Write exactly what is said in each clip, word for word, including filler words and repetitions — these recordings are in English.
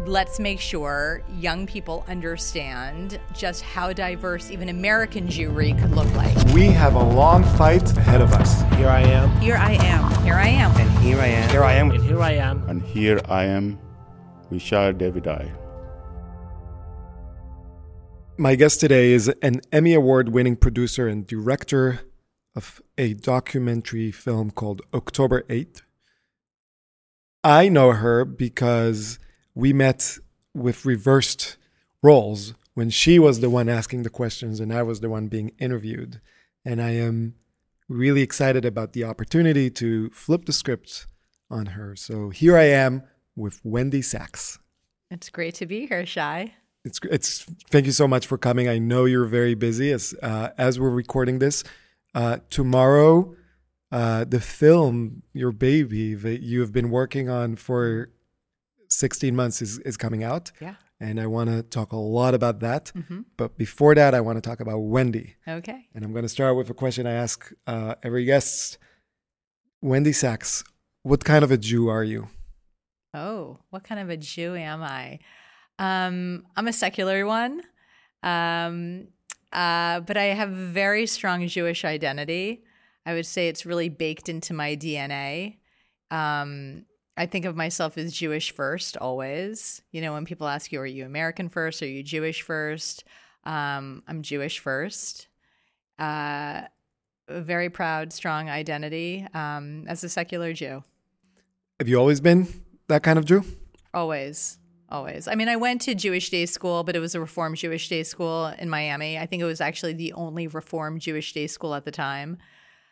let's make sure young people understand just how diverse even American Jewry could look like. We have a long fight ahead of us. Here I am. Here I am. Here I am. And here I am. Here I am. And here I am. And here I am, Vishal Davidai. My guest today is an Emmy Award-winning producer and director of a documentary film called October eighth. I know her because we met with reversed roles when she was the one asking the questions and I was the one being interviewed. And I am really excited about the opportunity to flip the script on her. So here I am with Wendy Sachs. It's great to be here, Shai. It's it's. Thank you so much for coming. I know you're very busy as uh, as we're recording this. Uh, tomorrow, uh, the film, your baby that you have been working on for sixteen months is, is coming out. Yeah. And I want to talk a lot about that. Mm-hmm. But before that, I want to talk about Wendy. Okay. And I'm going to start with a question I ask uh, every guest. Wendy Sachs, what kind of a Jew are you? Oh, what kind of a Jew am I? Um, I'm a secular one, um, uh, but I have a very strong Jewish identity. I would say it's really baked into my D N A. Um, I think of myself as Jewish first, always. You know, when people ask you, are you American first? Are you Jewish first? Um, I'm Jewish first. Uh, a very proud, strong identity um, as a secular Jew. Have you always been that kind of Jew? Always. Always. I mean, I went to Jewish day school, but it was a Reform Jewish day school in Miami. I think it was actually the only Reform Jewish day school at the time.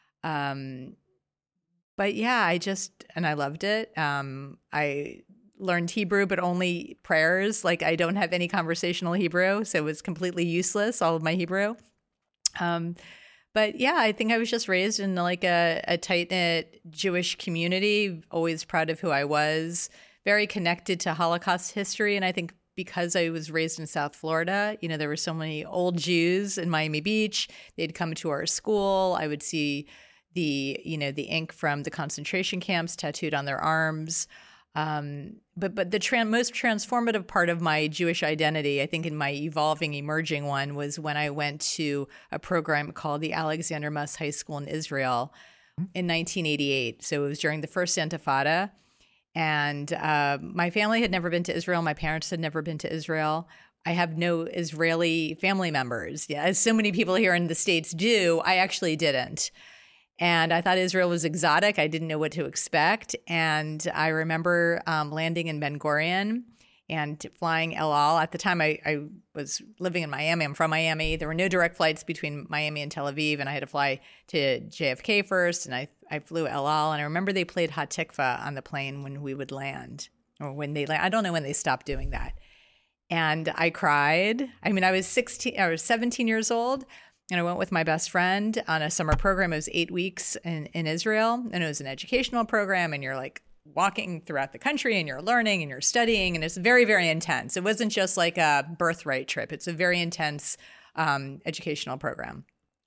Um, but yeah, I just, and I loved it. Um, I learned Hebrew, but only prayers. Like I don't have any conversational Hebrew, so it was completely useless, all of my Hebrew. Um, but yeah, I think I was just raised in like a, a tight-knit Jewish community, always proud of who I was. Very connected to Holocaust history. And I think because I was raised in South Florida, you know, there were so many old Jews in Miami Beach. They'd come to our school. I would see the, you know, the ink from the concentration camps tattooed on their arms. Um, but but the tra- most transformative part of my Jewish identity, I think in my evolving, emerging one, was when I went to a program called the Alexander Muss High School in Israel in nineteen eighty-eight. So it was during the first Intifada. And uh, my family had never been to Israel. My parents had never been to Israel. I have no Israeli family members. Yeah, as so many people here in the States do, I actually didn't. And I thought Israel was exotic. I didn't know what to expect. And I remember um, landing in Ben Gurion and flying El Al. At the time, I, I was living in Miami. I'm from Miami. There were no direct flights between Miami and Tel Aviv, and I had to fly to J F K first, and I I flew El Al, and I remember they played Hatikva on the plane when we would land, or when they land. I don't know when they stopped doing that. And I cried. I mean, I was sixteen, I was seventeen years old, and I went with my best friend on a summer program. It was eight weeks in, in Israel, and it was an educational program, and you're like walking throughout the country, and you're learning, and you're studying, and it's very, very intense. It wasn't just like a birthright trip. It's a very intense um, educational program.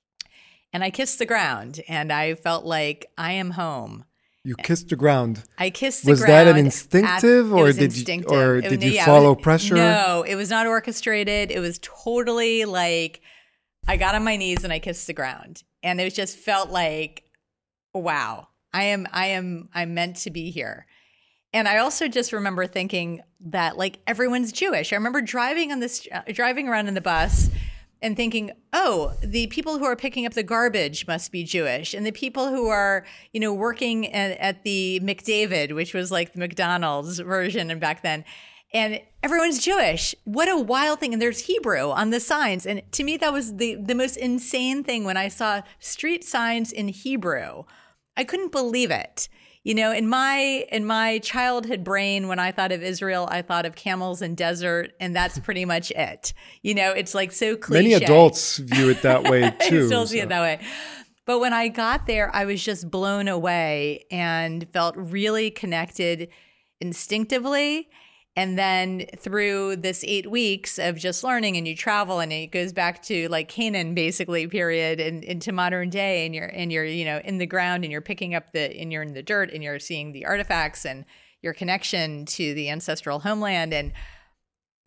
And I kissed the ground, and I felt like I am home. You kissed the ground. I kissed the was ground. Was that an instinctive, at, or did instinctive. you, or it, did you yeah, follow was, pressure? No, it was not orchestrated. It was totally like I got on my knees and I kissed the ground, and it just felt like, wow, I am, I am, I'm meant to be here. And I also just remember thinking that like everyone's Jewish. I remember driving on this, uh, driving around in the bus. And thinking, oh, the people who are picking up the garbage must be Jewish. And the people who are, you know, working at, at the McDavid, which was like the McDonald's version and back then. And everyone's Jewish. What a wild thing. And there's Hebrew on the signs. And to me, that was the, the most insane thing when I saw street signs in Hebrew. I couldn't believe it. You know, in my in my childhood brain, when I thought of Israel, I thought of camels and desert, and that's pretty much it. You know, it's like so cliche. Many adults view it that way too. I still see so. it that way. But when I got there, I was just blown away and felt really connected instinctively. And then through this eight weeks of just learning, and you travel, and it goes back to like Canaan, basically, period, and into modern day, and you're and you're you know in the ground, and you're picking up the and you're in the dirt, and you're seeing the artifacts and your connection to the ancestral homeland. And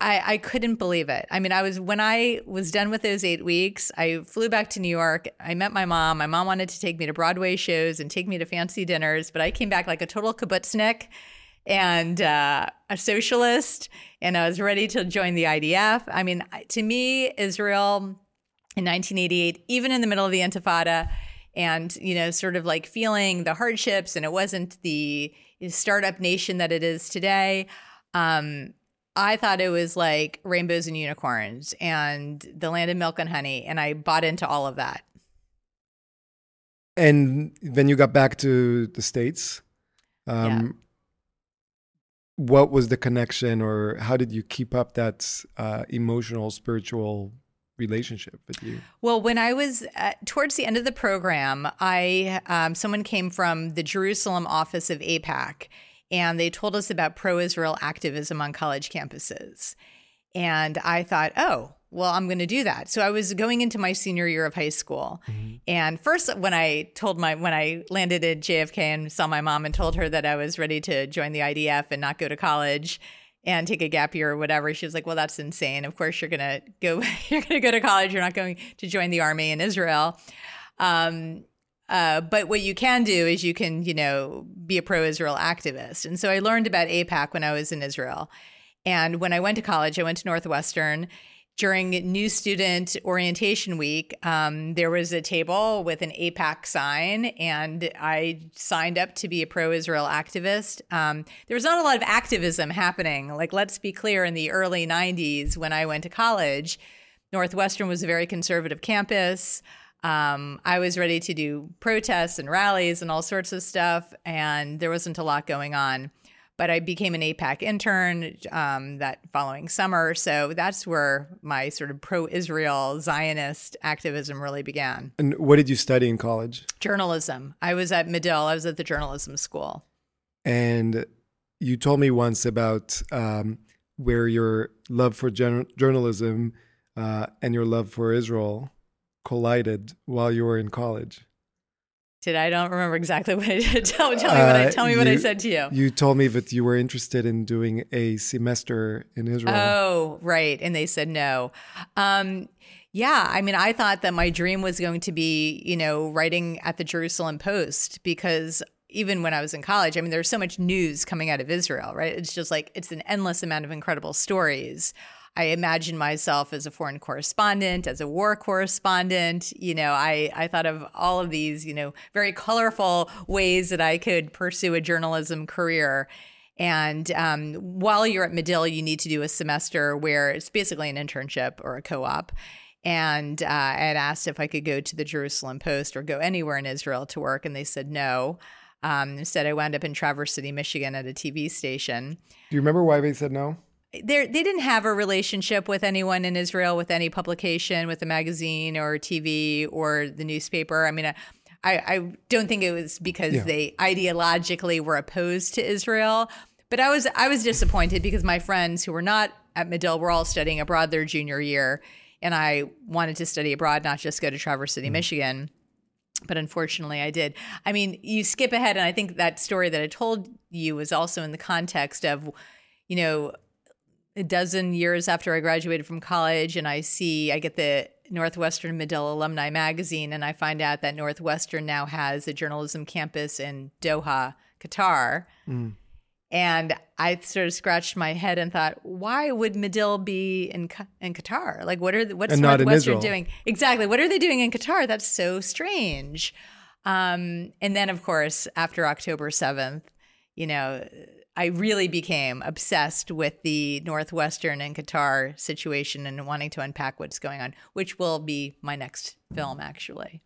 I, I couldn't believe it. I mean, I was when I was done with those eight weeks, I flew back to New York. I met my mom. My mom wanted to take me to Broadway shows and take me to fancy dinners, but I came back like a total kibbutznik and uh, a socialist, and I was ready to join the I D F. I mean, to me, Israel in nineteen eighty-eight, even in the middle of the Intifada, and, you know, sort of like feeling the hardships, and it wasn't the startup nation that it is today. Um, I thought it was like rainbows and unicorns and the land of milk and honey. And I bought into all of that. And then you got back to the States. Um, yeah. What was the connection, or how did you keep up that uh, emotional, spiritual relationship with you? Well, when I was at, towards the end of the program, I um, someone came from the Jerusalem office of AIPAC, and they told us about pro-Israel activism on college campuses. And I thought, oh, well, I'm going to do that. So I was going into my senior year of high school. Mm-hmm. And first, when I told my, when I landed at J F K and saw my mom and told her that I was ready to join the I D F and not go to college and take a gap year or whatever, she was like, well, that's insane. Of course, you're going to go, you're going to go to college. You're not going to join the army in Israel. Um, Uh, but what you can do is you can, you know, be a pro-Israel activist. And so I learned about AIPAC when I was in Israel. And when I went to college, I went to Northwestern. During New Student Orientation Week, um, there was a table with an AIPAC sign, and I signed up to be a pro-Israel activist. Um, there was not a lot of activism happening. Like, let's be clear, in the early nineties, when I went to college, Northwestern was a very conservative campus. Um, I was ready to do protests and rallies and all sorts of stuff, and there wasn't a lot going on. But I became an AIPAC intern um, that following summer, so that's where my sort of pro-Israel Zionist activism really began. And what did you study in college? Journalism. I was at Medill. I was at the journalism school. And you told me once about um, where your love for gen- journalism uh, and your love for Israel collided while you were in college. Did I don't remember exactly what I did. Tell, tell me what I tell me uh, what you, I said to you. You told me that you were interested in doing a semester in Israel. Oh, right. And they said no. Um, yeah, I mean, I thought that my dream was going to be, you know, writing at the Jerusalem Post, because even when I was in college, I mean, there's so much news coming out of Israel, right? It's just like, it's an endless amount of incredible stories. I imagined myself as a foreign correspondent, as a war correspondent. You know, I, I thought of all of these, you know, very colorful ways that I could pursue a journalism career. And um, while you're at Medill, you need to do a semester where it's basically an internship or a co-op. And uh, I had asked if I could go to the Jerusalem Post or go anywhere in Israel to work, and they said no. Um, instead, I wound up in Traverse City, Michigan at a T V station. Do you remember why they said no? They they didn't have a relationship with anyone in Israel, with any publication, with a magazine or T V or the newspaper. I mean, I, I don't think it was because yeah. they ideologically were opposed to Israel. But I was I was disappointed because my friends who were not at Medill were all studying abroad their junior year. And I wanted to study abroad, not just go to Traverse City, mm. Michigan. But unfortunately, I did. I mean, you skip ahead. And I think that story that I told you was also in the context of, you know, a dozen years after I graduated from college, and I see, I get the Northwestern Medill Alumni Magazine, and I find out that Northwestern now has a journalism campus in Doha, Qatar. Mm. And I sort of scratched my head and thought, why would Medill be in in Qatar? Like, what are the, what's Northwestern doing? Exactly. What are they doing in Qatar? That's so strange. Um, and then, of course, after October seventh, you know, I really became obsessed with the Northwestern and Qatar situation and wanting to unpack what's going on, which will be my next film, actually.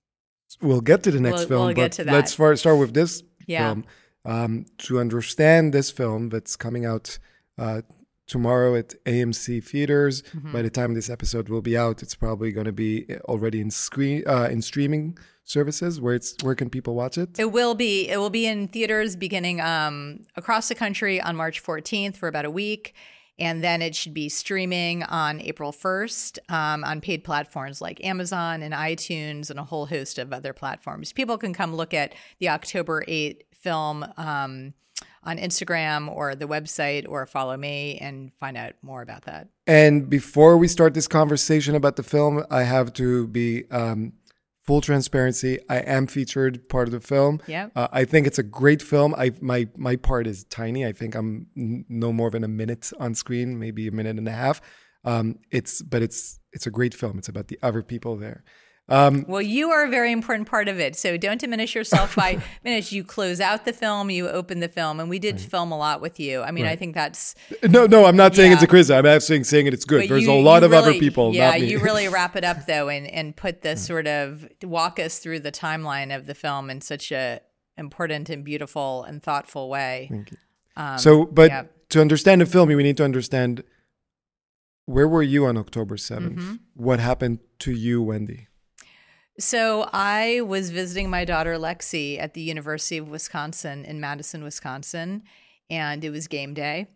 We'll get to the next we'll, film, we'll but get to that. Let's start start with this yeah. film. Um, to understand this film that's coming out uh, tomorrow at A M C theaters. Mm-hmm. By the time this episode will be out, it's probably going to be already in screen uh, in streaming services. Where it's where can people watch it? It will be. It will be in theaters beginning um, across the country on March fourteenth for about a week. And then it should be streaming on April first um, on paid platforms like Amazon and iTunes and a whole host of other platforms. People can come look at the October eighth film um, on Instagram or the website, or follow me and find out more about that. And before we start this conversation about the film, I have to be um, full transparency. I am featured part of the film. Yeah. Uh, I think it's a great film. I my my part is tiny. I think I'm n- no more than a minute on screen, maybe a minute and a half. Um, it's but it's it's a great film. It's about the other people there. Um, well, you are a very important part of it. So don't diminish yourself by minutes. You close out the film, you open the film, and we did right. film a lot with you. I mean, right. I think that's... No, no, I'm not saying yeah. it's a criticism. I'm saying, saying it, it's good. But There's you, a lot of really, other people, yeah, not me. you really wrap it up, though, and, and put the sort of... walk us through the timeline of the film in such a important and beautiful and thoughtful way. Thank you. Um, so, but yeah. to understand the film, we need to understand, where were you on October seventh? Mm-hmm. What happened to you, Wendy? So I was visiting my daughter Lexi at the University of Wisconsin in Madison, Wisconsin, and it was game day.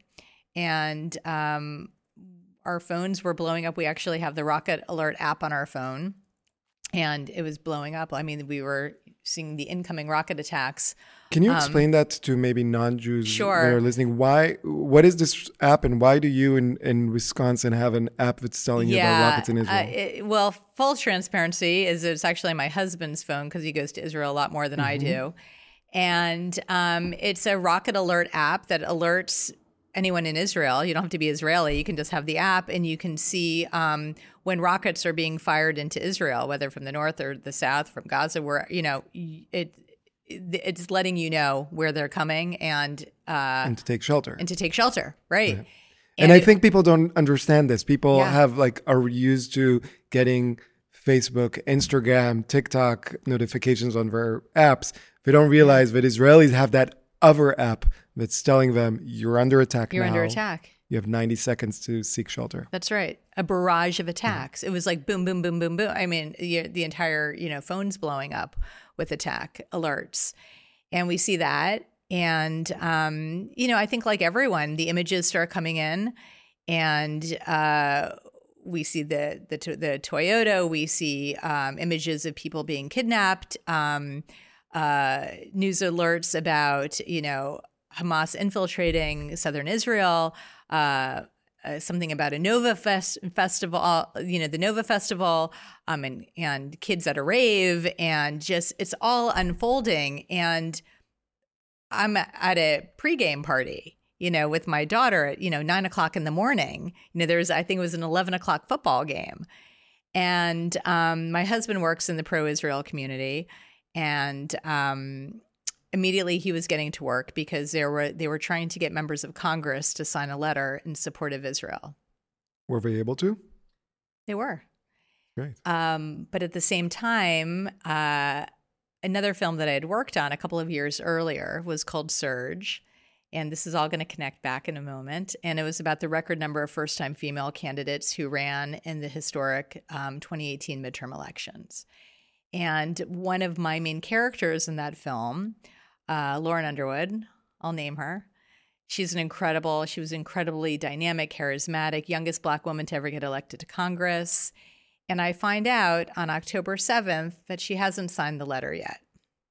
And um, our phones were blowing up. We actually have the Rocket Alert app on our phone, and it was blowing up. I mean, we were seeing the incoming rocket attacks. Can you explain um, that to maybe non-Jews sure. that are listening? Why? What is this app, and why do you in, in Wisconsin have an app that's telling yeah, you about rockets in Israel? Uh, it, well, full transparency is it's actually my husband's phone because he goes to Israel a lot more than mm-hmm. I do. And um, it's a Rocket Alert app that alerts anyone in Israel. You don't have to be Israeli. You can just have the app, and you can see um, when rockets are being fired into Israel, whether from the north or the south, from Gaza, where, you know, it it's letting you know where they're coming and uh, and to take shelter. And to take shelter, right. right. And, and I it, think people don't understand this. People yeah. have like are used to getting Facebook, Instagram, TikTok notifications on their apps. They don't realize that Israelis have that other app that's telling them you're under attack You're now. under attack. You have ninety seconds to seek shelter. That's right. A barrage of attacks. Mm-hmm. It was like boom, boom, boom, boom, boom. I mean, the, the entire, you know, phone's blowing up with attack alerts. And we see that. And, um, you know, I think like everyone, the images start coming in, and uh, we see the, the, the Toyota, we see um, images of people being kidnapped, um, uh, news alerts about, you know, Hamas infiltrating southern Israel, uh, uh, something about a Nova Fest festival, you know, the Nova Festival, um, and, and kids at a rave, and just, it's all unfolding. And I'm at a pregame party, you know, with my daughter at, you know, nine o'clock in the morning. You know, there's, I think it was an eleven o'clock football game. And um, my husband works in the pro-Israel community, and um immediately he was getting to work because there were they were trying to get members of Congress to sign a letter in support of Israel. Were they able to? They were. Great. Um, but at the same time, uh, another film that I had worked on a couple of years earlier was called Surge. And this is all going to connect back in a moment. And it was about the record number of first-time female candidates who ran in the historic um, twenty eighteen midterm elections. And one of my main characters in that film, uh, Lauren Underwood, I'll name her. She's an incredible, she was incredibly dynamic, charismatic, youngest Black woman to ever get elected to Congress. And I find out on October seventh that she hasn't signed the letter yet.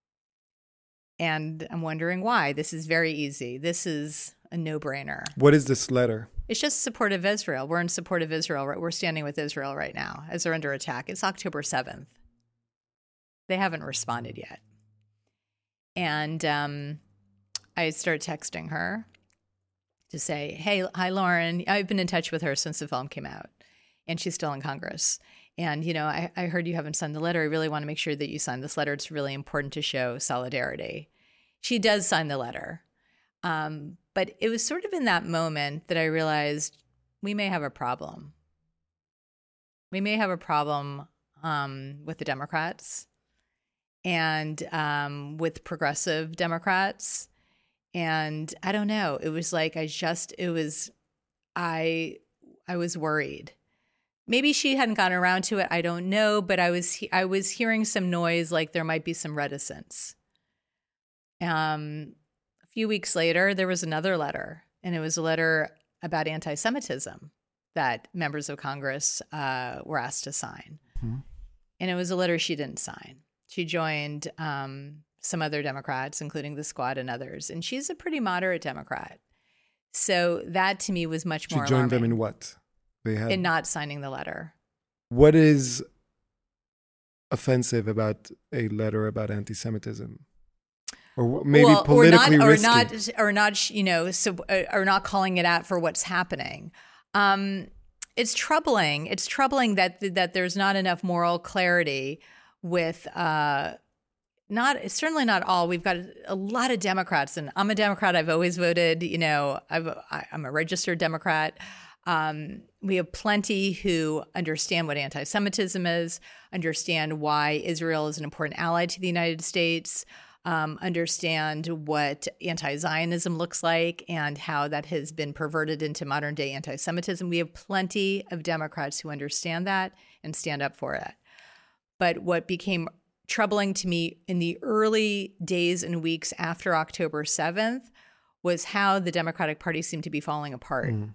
And I'm wondering why. This is very easy. This is a no-brainer. What is this letter? It's just support of Israel. We're in support of Israel. We're standing with Israel right now as they're under attack. It's October seventh. They haven't responded yet. And um, I start texting her to say, hey, hi, Lauren. I've been in touch with her since the film came out, and she's still in Congress. And, you know, I, I heard you haven't signed the letter. I really want to make sure that you sign this letter. It's really important to show solidarity. She does sign the letter. Um, but it was sort of in that moment that I realized we may have a problem. We may have a problem um, with the Democrats. And um, with progressive Democrats. And I don't know, it was like, I just, it was, I, I was worried. Maybe she hadn't gotten around to it. I don't know, but I was, I was hearing some noise, like there might be some reticence. Um, a few weeks later, there was another letter, and it was a letter about anti-Semitism that members of Congress uh, were asked to sign. Mm-hmm. And it was a letter she didn't sign. She joined um, some other Democrats, including the Squad and others. And she's a pretty moderate Democrat. So that to me was much more She joined alarming. them in what? They had. In not signing the letter. What is offensive about a letter about anti-Semitism? Or maybe well, politically or not, risky? Or not, or not, you know, so, or not calling it out for what's happening. Um, it's troubling. It's troubling that that there's not enough moral clarity with, uh, not certainly not all. We've got a lot of Democrats, and I'm a Democrat. I've always voted. You know, I've, I, I'm a registered Democrat. Um, we have plenty who understand what anti-Semitism is, understand why Israel is an important ally to the United States. Um, understand what anti-Zionism looks like and how that has been perverted into modern-day anti-Semitism. We have plenty of Democrats who understand that and stand up for it. But what became troubling to me in the early days and weeks after October seventh was how the Democratic Party seemed to be falling apart. Mm.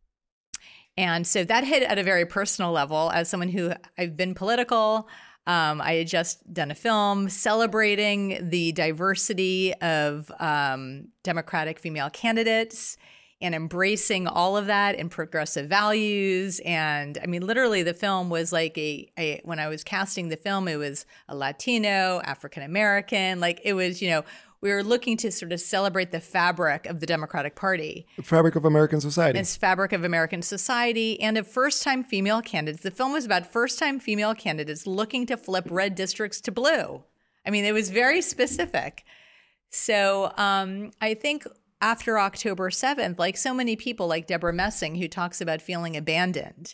And so that hit at a very personal level. As someone who I've been political, Um, I had just done a film celebrating the diversity of um, Democratic female candidates and embracing all of that and progressive values. And I mean, literally the film was like a, a when I was casting the film, it was a Latino, African-American, like it was, you know, we were looking to sort of celebrate the fabric of the Democratic Party. The fabric of American society. It's fabric of American society and of first-time female candidates. The film was about first-time female candidates looking to flip red districts to blue. I mean, it was very specific. So um, I think after October seventh, like so many people like Deborah Messing, who talks about feeling abandoned,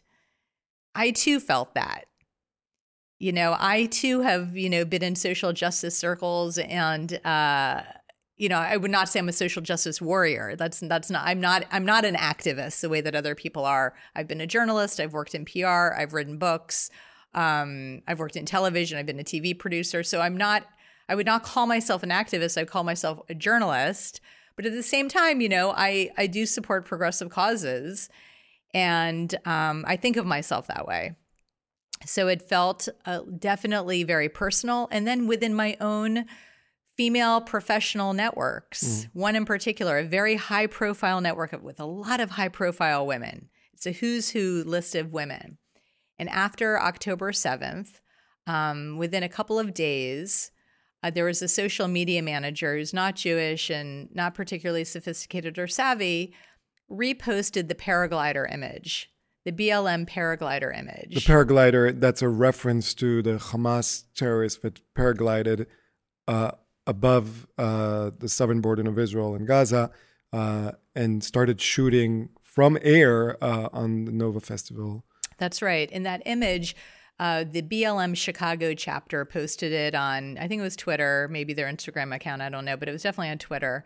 I too felt that. You know, I too have, you know, been in social justice circles and, uh, you know, I would not say I'm a social justice warrior. That's that's not I'm not I'm not an activist the way that other people are. I've been a journalist. I've worked in P R. I've written books. Um, I've worked in television. I've been a T V producer. So I'm not I would not call myself an activist. I call myself a journalist. But at the same time, you know, I, I do support progressive causes. And um, I think of myself that way. So it felt uh, definitely very personal. And then within my own female professional networks, mm. one in particular, a very high profile network with a lot of high profile women. It's a who's who list of women. And after October seventh, um, within a couple of days, uh, there was a social media manager who's not Jewish and not particularly sophisticated or savvy, reposted the paraglider image. The B L M paraglider image. The paraglider, that's a reference to the Hamas terrorists that paraglided uh, above uh, the southern border of Israel and Gaza uh, and started shooting from air uh, on the Nova Festival. That's right. In that image, uh, the B L M Chicago chapter posted it on, I think it was Twitter, maybe their Instagram account, I don't know, but it was definitely on Twitter.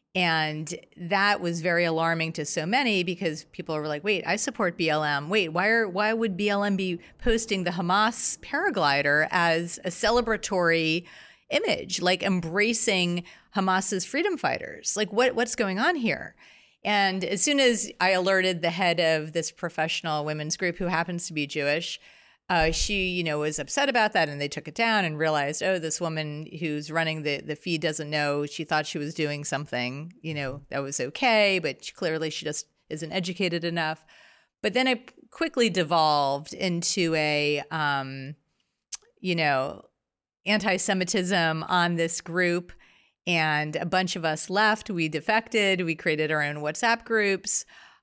And that was very alarming to so many because people were like, wait, I support B L M. Wait, why are why would B L M be posting the Hamas paraglider as a celebratory image, like embracing Hamas's freedom fighters? Like what what's going on here? And as soon as I alerted the head of this professional women's group, who happens to be Jewish, Uh, she, you know, was upset about that, and they took it down and realized, oh, this woman who's running the, the feed doesn't know. She thought she was doing something, you know, that was okay, but she, clearly she just isn't educated enough. But then it quickly devolved into a, um, you know, anti-Semitism on this group, and a bunch of us left. We defected. We created our own WhatsApp groups.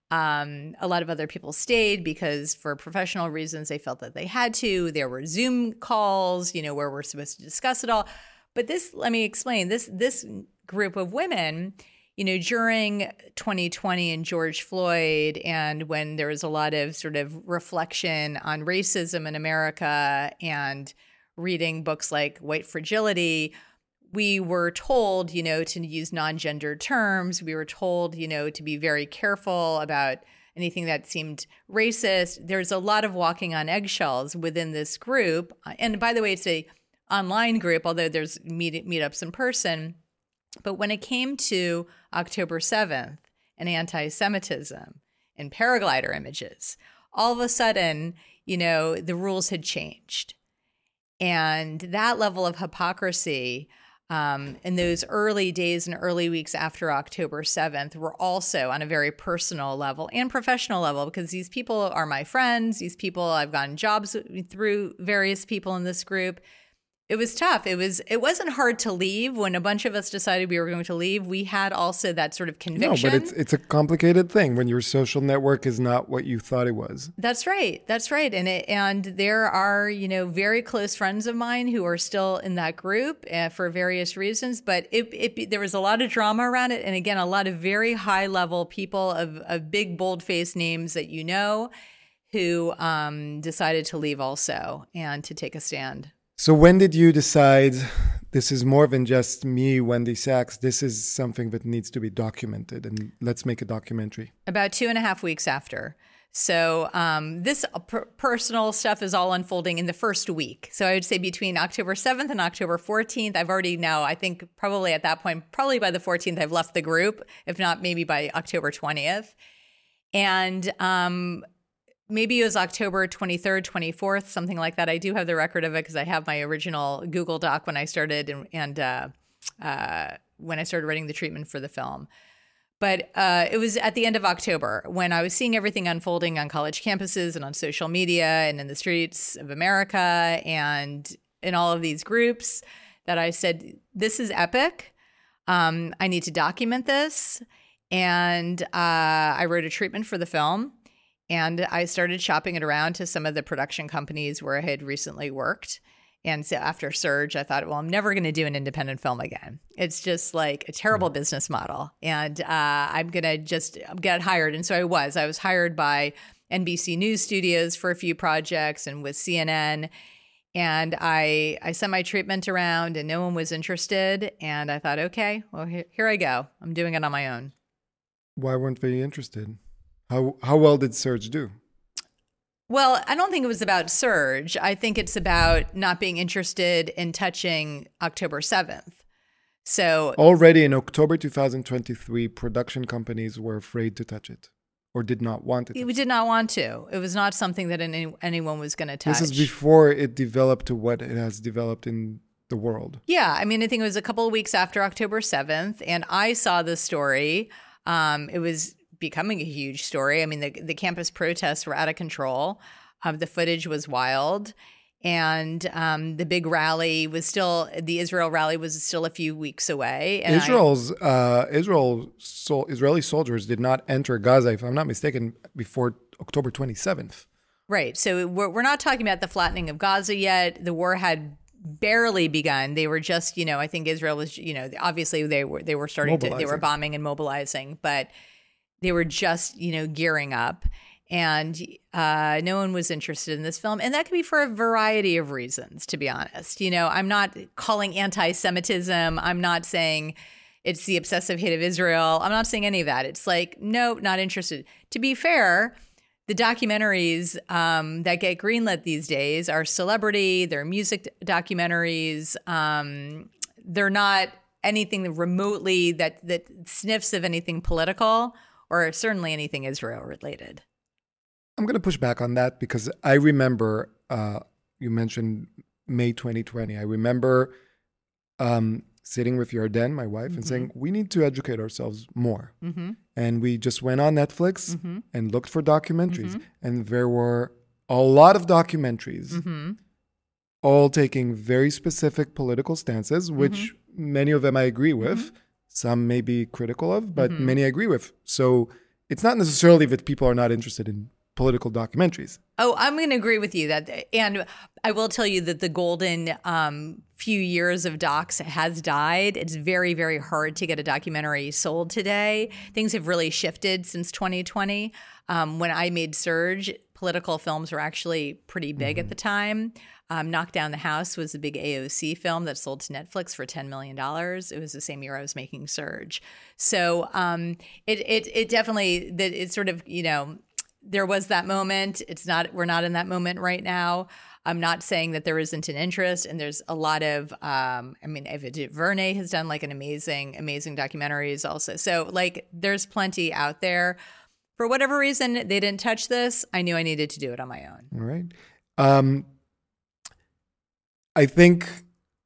Um, a lot of other people stayed because for professional reasons, they felt that they had to. There were Zoom calls, you know, where we're supposed to discuss it all. But this, let me explain, this this group of women, you know, during twenty twenty and George Floyd, and when there was a lot of sort of reflection on racism in America and reading books like White Fragility, we were told, you know, to use non-gendered terms. We were told, you know, to be very careful about anything that seemed racist. There's a lot of walking on eggshells within this group. And by the way, it's a online group, although there's meet meetups in person. But when it came to October seventh and anti-Semitism and paraglider images, all of a sudden, you know, the rules had changed. And that level of hypocrisy Um, and those early days and early weeks after October seventh were also on a very personal level and professional level, because these people are my friends. These people, I've gotten jobs through various people in this group. It was tough. It was, it wasn't hard to leave. When a bunch of us decided we were going to leave, we had also that sort of conviction. No, but it's it's a complicated thing when your social network is not what you thought it was. That's right. That's right. And it, and there are, you know, very close friends of mine who are still in that group uh, for various reasons. But it, it there was a lot of drama around it. And again, a lot of very high level people of, of big, bold faced names that you know who um, decided to leave also and to take a stand. So when did you decide this is more than just me, Wendy Sachs? This is something that needs to be documented, and let's make a documentary. About two and a half weeks after. So um, this per- personal stuff is all unfolding in the first week. So I would say between October seventh and October fourteenth, I've already now, I think probably at that point, probably by the fourteenth, I've left the group, if not maybe by October twentieth. And um maybe it was October twenty-third, twenty-fourth, something like that. I do have the record of it because I have my original Google Doc when I started and, and uh, uh, when I started writing the treatment for the film. But uh, it was at the end of October when I was seeing everything unfolding on college campuses and on social media and in the streets of America and in all of these groups that I said, this is epic. Um, I need to document this. And uh, I wrote a treatment for the film. And I started shopping it around to some of the production companies where I had recently worked. And so after Surge, I thought, well, I'm never going to do an independent film again. It's just like a terrible business model. And uh, I'm going to just get hired. And so I was. I was hired by N B C News Studios for a few projects and with C N N. And I, I sent my treatment around and no one was interested. And I thought, okay, well, here, here I go. I'm doing it on my own. Why weren't they interested? How how well did Surge do? Well, I don't think it was about Surge. I think it's about not being interested in touching October seventh. So already in October two thousand twenty-three, production companies were afraid to touch it or did not want it. We did not want to. It was not something that any, anyone was going to touch. This is before it developed to what it has developed in the world. Yeah. I mean, I think it was a couple of weeks after October seventh, and I saw the story. Um, it was becoming a huge story. I mean, the, the campus protests were out of control. Um, the footage was wild. And um, the big rally was still, the Israel rally was still a few weeks away. And Israel's, I, uh, Israel, so, Israeli soldiers did not enter Gaza, if I'm not mistaken, before October twenty-seventh. Right. So we're, we're not talking about the flattening of Gaza yet. The war had barely begun. They were just, you know, I think Israel was, you know, obviously they were, they were starting mobilizing. to, they were bombing and mobilizing, but they were just, you know, gearing up, and uh, no one was interested in this film. And that could be for a variety of reasons, to be honest. You know, I'm not calling anti-Semitism. I'm not saying it's the obsessive hate of Israel. I'm not saying any of that. It's like, no, not interested. To be fair, the documentaries um, that get greenlit these days are celebrity, they're music documentaries. Um, they're not anything remotely that, that sniffs of anything political, or certainly anything Israel related. I'm going to push back on that because I remember, uh, you mentioned May twenty twenty. I remember um, sitting with Yarden, my wife, mm-hmm. and saying, we need to educate ourselves more. Mm-hmm. And we just went on Netflix mm-hmm. and looked for documentaries. Mm-hmm. And there were a lot of documentaries, mm-hmm. all taking very specific political stances, which mm-hmm. many of them I agree with. Mm-hmm. Some may be critical of, but mm-hmm. many I agree with. So it's not necessarily that people are not interested in political documentaries. Oh, I'm going to agree with you that, and I will tell you that the golden um, few years of docs has died. It's very, very hard to get a documentary sold today. Things have really shifted since twenty twenty. Um, when I made Surge, political films were actually pretty big mm-hmm. at the time. Um, Knock Down the House was a big A O C film that sold to Netflix for ten million dollars. It was the same year I was making Surge. So um, it, it it definitely, that it's sort of, you know, there was that moment. It's not, we're not in that moment right now. I'm not saying that there isn't an interest, and there's a lot of, um, I mean, Ava DuVernay has done like an amazing, amazing documentaries also. So like there's plenty out there. For whatever reason, they didn't touch this. I knew I needed to do it on my own. All right. Um, I think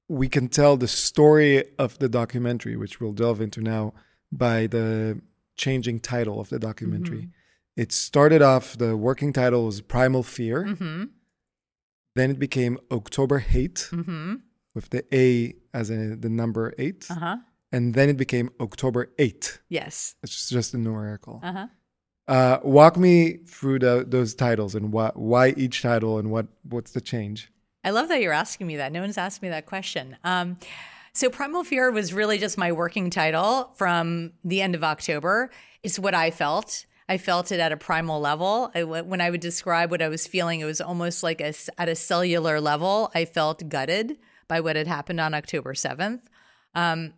we can tell the story of the documentary, which we'll delve into now, by the changing title of the documentary. Mm-hmm. It started off, the working title was Primal Fear. Mm-hmm. Then it became October Hate, mm-hmm. with the A as in the number eight. Uh-huh. And then it became October eighth. Yes. It's just a numerical. Uh-huh. Uh, walk me through the, those titles and why, why each title and what, what's the change? I love that you're asking me that. No one's asked me that question. Um, so Primal Fear was really just my working title from the end of October. It's what I felt. I felt it at a primal level. I, when I would describe what I was feeling, it was almost like a, at a cellular level. I felt gutted by what had happened on October seventh. Um,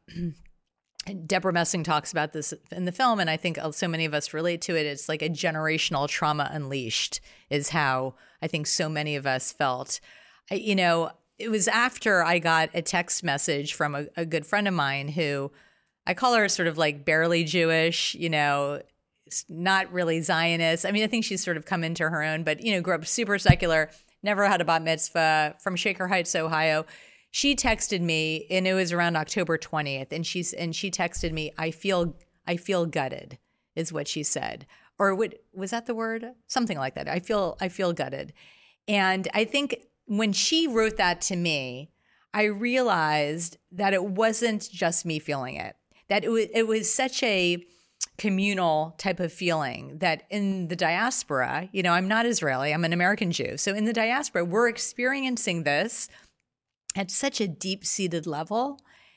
Deborah Messing talks about this in the film, and I think so many of us relate to it. It's like a generational trauma unleashed is how I think so many of us felt. I, you know, it was after I got a text message from a, a good friend of mine who I call her sort of like barely Jewish, you know, not really Zionist. I mean, I think she's sort of come into her own, but, you know, grew up super secular, never had a bat mitzvah, from Shaker Heights, Ohio. She texted me, and it was around October twentieth, and she's and she texted me, I feel I feel gutted, is what she said. Or what was that the word? Something like that. I feel I feel gutted. And I think when she wrote that to me, I realized that it wasn't just me feeling it. That it was, it was such a communal type of feeling that in the diaspora, you know, I'm not Israeli, I'm an American Jew. So in the diaspora, we're experiencing this at such a deep-seated level,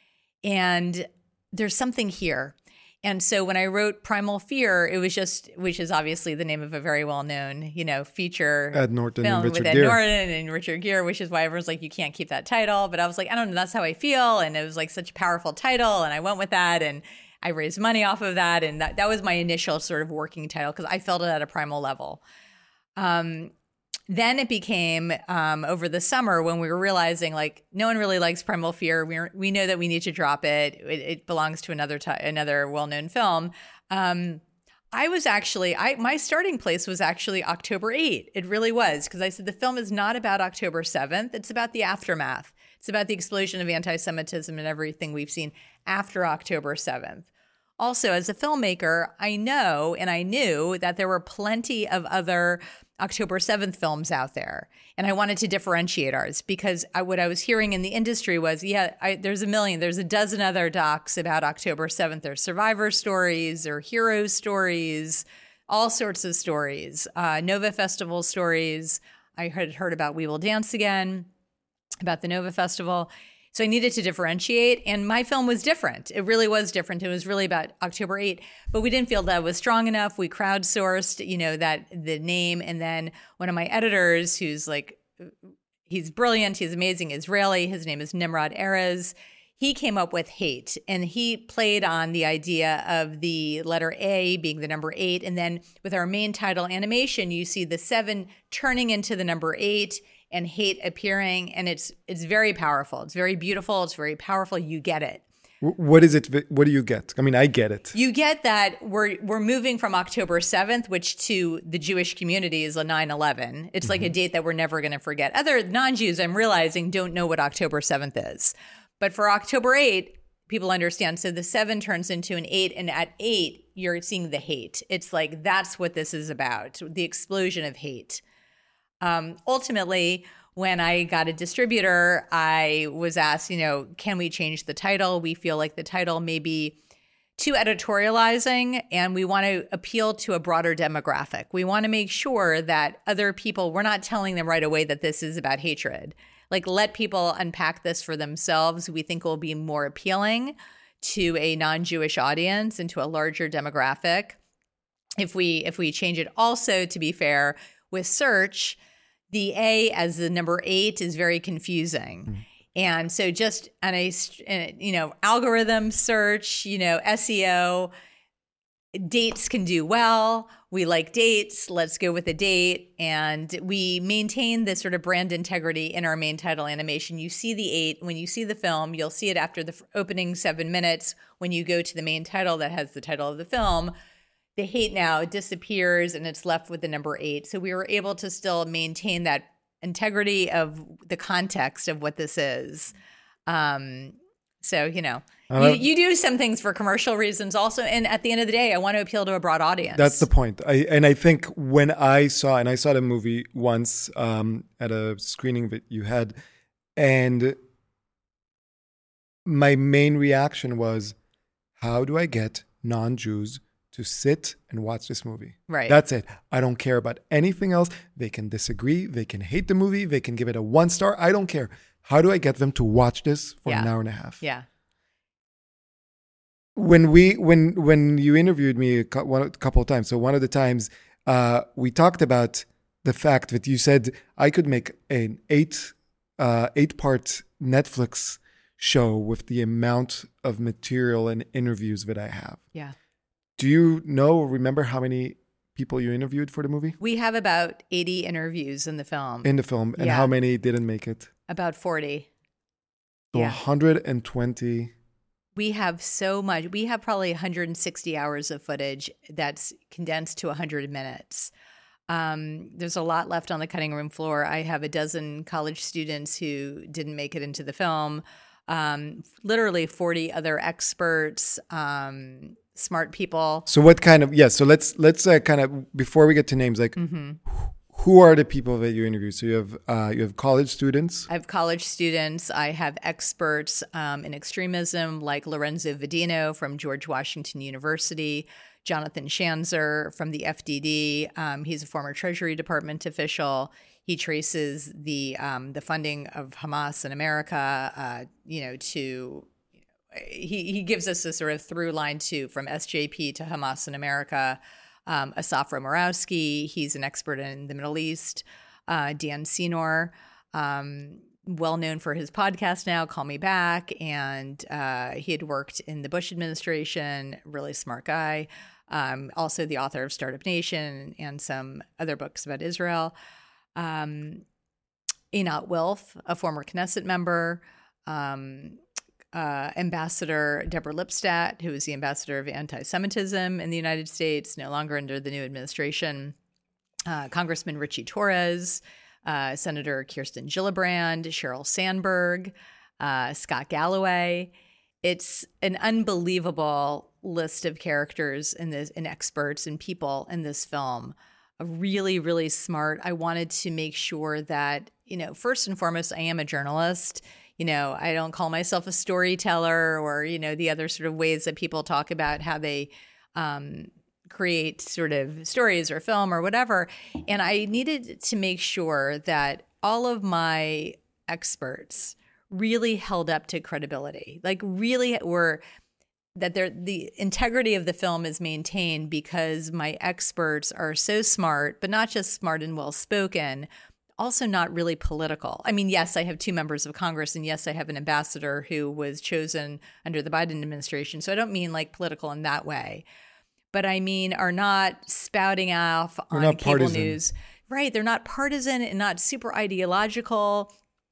and there's something here. And so when I wrote Primal Fear, it was just, which is obviously the name of a very well-known, you know, feature Ed Norton film and Richard with Ed Gere. Norton and Richard Gere, which is why everyone's like, you can't keep that title. But I was like, I don't know, that's how I feel. And it was like such a powerful title, and I went with that, and I raised money off of that. And that, that was my initial sort of working title because I felt it at a primal level. Um, Then it became um, over the summer when we were realizing like no one really likes Primal Fear. We we know that we need to drop it. It, it belongs to another t- another well known film. Um, I was actually I my starting place was actually October eighth. It really was because I said the film is not about October seventh. It's about the aftermath. It's about the explosion of anti-Semitism and everything we've seen after October seventh. Also, as a filmmaker, I know and I knew that there were plenty of other October seventh films out there. And I wanted to differentiate ours because I, what I was hearing in the industry was, yeah, I, there's a million, there's a dozen other docs about October seventh. There's survivor stories or hero stories, all sorts of stories, uh, Nova Festival stories. I had heard about We Will Dance Again, about the Nova Festival. So I needed to differentiate, and my film was different. It really was different. It was really about October eighth, but we didn't feel that was strong enough. We crowdsourced, you know, that the name, and then one of my editors, who's like, he's brilliant, he's amazing, Israeli. His name is Nimrod Erez. He came up with hate, and he played on the idea of the letter A being the number eight, and then with our main title animation, you see the seven turning into the number eight. And hate appearing, and it's it's very powerful. It's very beautiful. It's very powerful. You get it. What is it? What do you get? I mean, I get it. You get that we're we're moving from October seventh, which to the Jewish community is a nine eleven. It's mm-hmm. like a date that we're never going to forget. Other non-Jews, I'm realizing, don't know what October seventh is. But for October eighth, people understand. So the seven turns into an eight, and at eight, you're seeing the hate. It's like that's what this is about, the explosion of hate. Um, ultimately, when I got a distributor, I was asked, you know, can we change the title? We feel like the title may be too editorializing, and we want to appeal to a broader demographic. We want to make sure that other people, we're not telling them right away that this is about hatred. Like, let people unpack this for themselves. We think it will be more appealing to a non-Jewish audience and to a larger demographic. If we if we change it also, to be fair, with search, the A as the number eight is very confusing. Mm. And so just on a, you know, algorithm search, you know, S E O, dates can do well. We like dates. Let's go with a date. And we maintain this sort of brand integrity in our main title animation. You see the eight. When you see the film, you'll see it after the opening seven minutes. When you go to the main title that has the title of the film, the hate now disappears and it's left with the number eight. So we were able to still maintain that integrity of the context of what this is. Um, so, you know, Uh, you, you do some things for commercial reasons also. And at the end of the day, I want to appeal to a broad audience. That's the point. I, and I think when I saw, and I saw the movie once um, at a screening that you had, and my main reaction was, how do I get non-Jews to sit and watch this movie? Right. That's it. I don't care about anything else. They can disagree. They can hate the movie. They can give it a one star. I don't care. How do I get them to watch this for Yeah. an hour and a half? Yeah. When we when when you interviewed me a, cou- one, a couple of times, so one of the times uh, we talked about the fact that you said I could make an eight uh, eight part Netflix show with the amount of material and interviews that I have. Yeah. Do you know or remember how many people you interviewed for the movie? We have about eighty interviews in the film. In the film, and Yeah. how many didn't make it? About forty. So Yeah. one hundred twenty. We have so much. We have probably one hundred sixty hours of footage that's condensed to one hundred minutes. Um, there's a lot left on the cutting room floor. I have a dozen college students who didn't make it into the film. Um, literally forty other experts, um, smart people. So what kind of, yeah, so let's, let's uh, kind of, before we get to names, like Mm-hmm. who are the people that you interview? So you have, uh, you have college students. I have college students. I have experts um, in extremism like Lorenzo Vidino from George Washington University, Jonathan Schanzer from the F D D. Um, he's a former Treasury Department official. He traces the um, the funding of Hamas in America, uh, you know, to he he gives us a sort of through line to from S J P to Hamas in America. Um, Asaf Romorowski, he's an expert in the Middle East. Uh, Dan Senor, um, well known for his podcast now, Call Me Back, and uh, he had worked in the Bush administration. Really smart guy. Um, also the author of Startup Nation and some other books about Israel. Um, Einat Wilf, a former Knesset member. Um, Uh, Ambassador Deborah Lipstadt, who is the ambassador of anti-Semitism in the United States, no longer under the new administration. Uh, Congressman Richie Torres, uh, Senator Kirsten Gillibrand, Sheryl Sandberg, uh, Scott Galloway. It's an unbelievable list of characters in this, and experts and people in this film. A really, really smart. I wanted to make sure that, you know, first and foremost, I am a journalist. You know, I don't call myself a storyteller or, you know, the other sort of ways that people talk about how they um, create sort of stories or film or whatever. And I needed to make sure that all of my experts really held up to credibility, like really were that they're, the integrity of the film is maintained because my experts are so smart, but not just smart and well-spoken, also not really political. I mean, yes, I have two members of Congress, and yes, I have an ambassador who was chosen under the Biden administration. So I don't mean like political in that way, but I mean are not spouting off They're on not cable partisan. news. Right. They're not partisan and not super ideological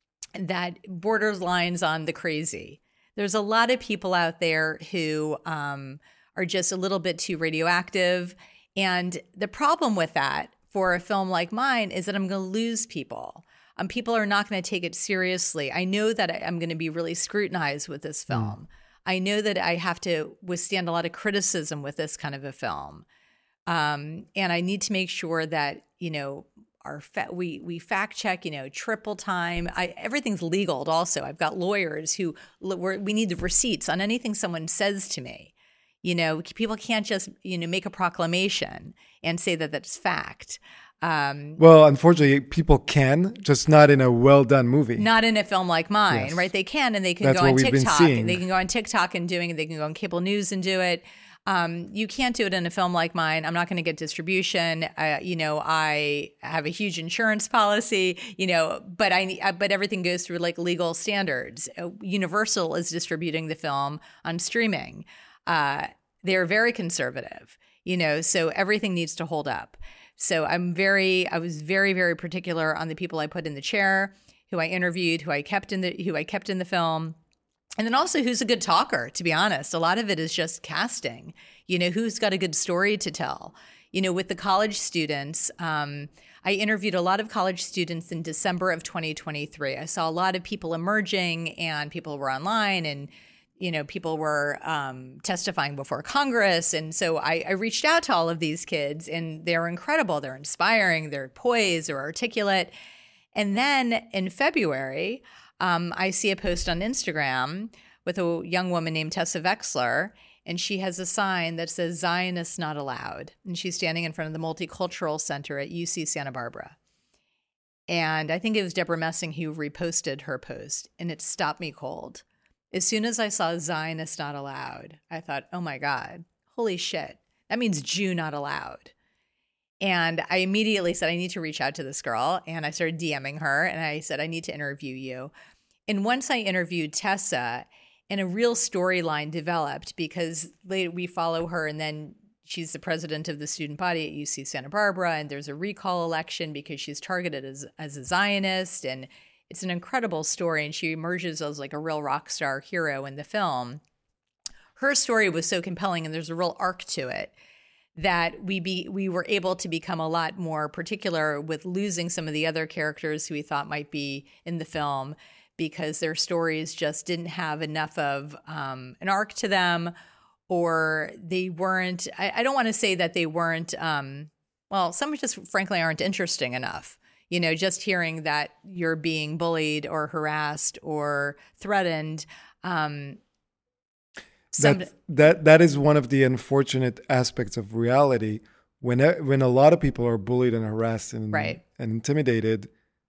that borders lines on the crazy. There's a lot of people out there who um, are just a little bit too radioactive. And the problem with that for a film like mine is that I'm going to lose people. Um, people are not going to take it seriously. I know that I, I'm going to be really scrutinized with this film. Mm. I know that I have to withstand a lot of criticism with this kind of a film. Um, and I need to make sure that, you know, our fa- we we fact check, you know, triple time. I, everything's legal also. I've got lawyers who, we're, we need the receipts on anything someone says to me. You know, people can't just, you know, make a proclamation and say that that's fact. Um, well, unfortunately, people can, just not in a well-done movie. Not in a film like mine, yes. right? They can, and they can that's go on what we've TikTok. Been seeing. They can go on TikTok and doing it. They can go on cable news and do it. Um, you can't do it in a film like mine. I'm not going to get distribution. Uh, you know, I have a huge insurance policy, you know, but I, but everything goes through like legal standards. Uh, Universal is distributing the film on streaming. Uh, they're very conservative, you know, so everything needs to hold up. So I'm very, I was very, very particular on the people I put in the chair, who I interviewed, who I kept in the, who I kept in the film. And then also who's a good talker, to be honest. A lot of it is just casting, you know, who's got a good story to tell. you know, with the college students, um, I interviewed a lot of college students in December of twenty twenty-three. I saw a lot of people emerging, and people were online, and you know, people were um, testifying before Congress. And so I, I reached out to all of these kids, and they're incredible. They're inspiring. They're poised. They're articulate. And then in February, um, I see a post on Instagram with a young woman named Tessa Vexler, and she has a sign that says Zionists Not Allowed. And she's standing in front of the Multicultural Center at U C Santa Barbara. And I think it was Deborah Messing who reposted her post, and it stopped me cold. As soon as I saw Zionists Not Allowed, I thought, oh my God, holy shit. That means Jew not allowed. And I immediately said, I need to reach out to this girl. And I started DMing her, and I said, I need to interview you. And once I interviewed Tessa, and a real storyline developed, because we follow her, and then she's the president of the student body at U C Santa Barbara, and there's a recall election because she's targeted as, as a Zionist, and it's an incredible story, and she emerges as like a real rock star hero in the film. Her story was so compelling, and there's a real arc to it, that we be we were able to become a lot more particular with losing some of the other characters who we thought might be in the film, because their stories just didn't have enough of um, an arc to them, or they weren't, I, I don't want to say that they weren't, um, well, some just frankly aren't interesting enough. You know, just hearing that you're being bullied or harassed or threatened. Um, some, that, that, that is one of the unfortunate aspects of reality. When, when a lot of people are bullied and harassed and, right. and intimidated,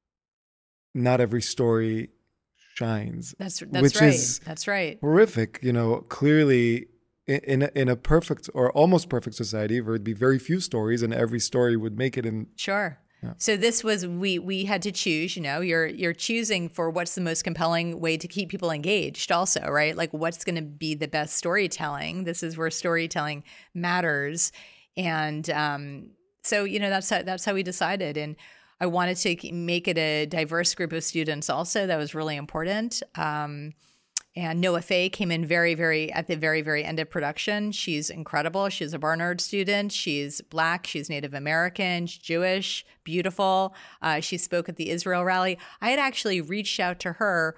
not every story shines. That's that's which right. Is that's right. Horrific. You know, clearly in in a, in a perfect or almost perfect society, there would be very few stories, and every story would make it in. Sure. Yeah. So this was we we had to choose. You know, you're you're choosing for what's the most compelling way to keep people engaged. Also, right? Like what's going to be the best storytelling. This is where storytelling matters, and um, so you know that's how, that's how we decided. And I wanted to make it a diverse group of students also. That was really important. Um, and Noah Faye came in very, very at the very, very end of production. She's incredible. She's a Barnard student. She's Black. She's Native American. She's Jewish. Beautiful. Uh, she spoke at the Israel rally. I had actually reached out to her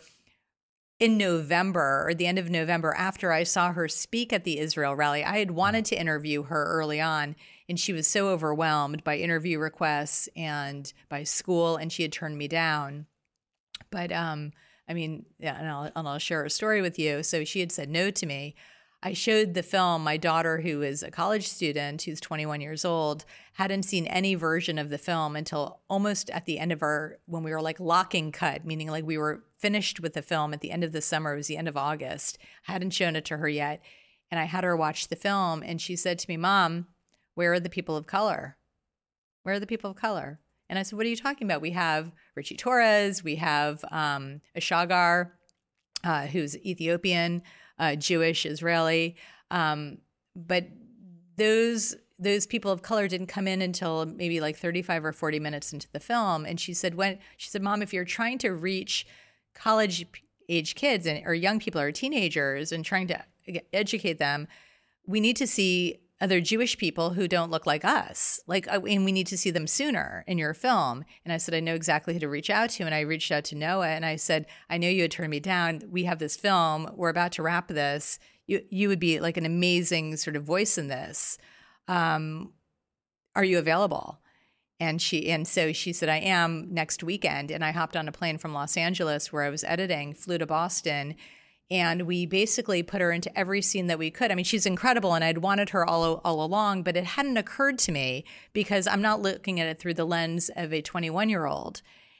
in November, or the end of November, after I saw her speak at the Israel rally. I had wanted to interview her early on, and she was so overwhelmed by interview requests and by school, and she had turned me down. But, um, I mean, yeah, and I'll, and I'll share a story with you. So she had said no to me. I showed the film. My daughter, who is a college student, who's twenty-one years old, hadn't seen any version of the film until almost at the end of our, when we were like locking cut, meaning like we were finished with the film at the end of the summer. It was the end of August. I hadn't shown it to her yet. And I had her watch the film, and she said to me, Mom, where are the people of color? Where are the people of color? And I said, what are you talking about? We have Richie Torres. We have um, Ashagar, uh, who's Ethiopian, uh, Jewish, Israeli. Um, but those those people of color didn't come in until maybe like thirty-five or forty minutes into the film. And she said, when she said, Mom, if you're trying to reach college age kids and or young people or teenagers and trying to educate them, we need to see other Jewish people who don't look like us. Like, and we need to see them sooner in your film. And I said, I know exactly who to reach out to. And I reached out to Noah, and I said, I know you had turned me down. We have this film. We're about to wrap this. You you would be like an amazing sort of voice in this. Um, are you available? And she and so she said, I am next weekend. And I hopped on a plane from Los Angeles, where I was editing, flew to Boston. And we basically put her into every scene that we could. I mean, she's incredible, and I'd wanted her all all along, but it hadn't occurred to me because I'm not looking at it through the lens of a twenty-one-year-old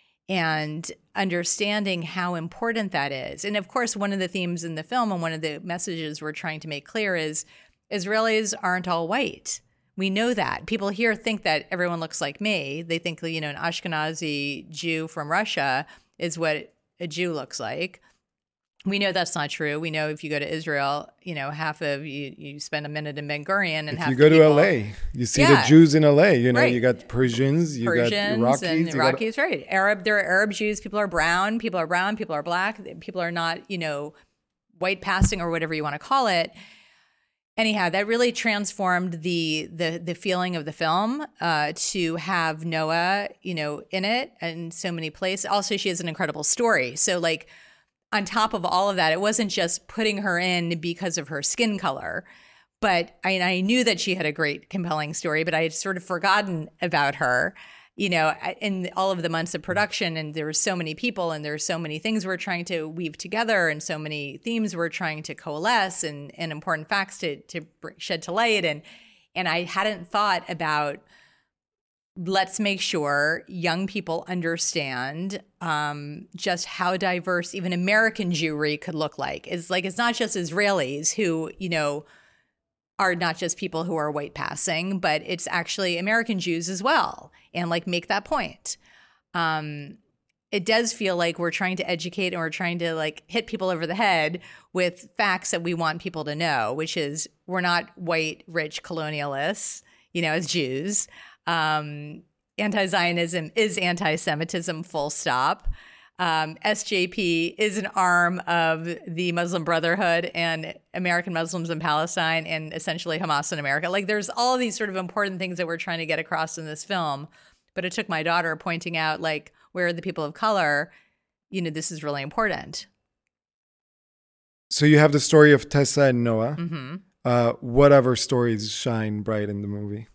and understanding how important that is. And of course, one of the themes in the film and one of the messages we're trying to make clear is Israelis aren't all white. We know that. People here think that everyone looks like me. They think, you know, an Ashkenazi Jew from Russia is what a Jew looks like. We know that's not true. We know if you go to Israel, you know, half of you, you spend a minute in Ben Gurion, and if half you go the to people, L A, you see yeah. the Jews in L A. You know, right. you got Persians, you Persians got Iraqis, and you Iraqis, got... right? Arab, there are Arab Jews. People are brown. People are brown. People are Black. People are not, you know, white passing or whatever you want to call it. anyhow, that really transformed the the the feeling of the film uh, to have Noah, you know, in it and so many places. Also, she has an incredible story. So, like, on top of all of that, it wasn't just putting her in because of her skin color, but I, I knew that she had a great, compelling story. But I had sort of forgotten about her, you know, in all of the months of production, and there were so many people, and there were so many things we're trying to weave together, and so many themes we're trying to coalesce, and, and important facts to to shed to light, and and I hadn't thought about, let's make sure young people understand um, just how diverse even American Jewry could look like. It's like it's not just Israelis who, you know, are not just people who are white passing, but it's actually American Jews as well. And like make that point. Um, it does feel like we're trying to educate and we're trying to like hit people over the head with facts that we want people to know, which is we're not white, rich colonialists, you know, as Jews. Um, anti-Zionism is anti-Semitism, full stop. Um, S J P is an arm of the Muslim Brotherhood and American Muslims in Palestine and essentially Hamas in America. Like there's all of these sort of important things that we're trying to get across in this film. But it took my daughter pointing out, like, where are the people of color? You know, this is really important. So you have the story of Tessa and Noah. Mm-hmm. Uh, what other stories shine bright in the movie?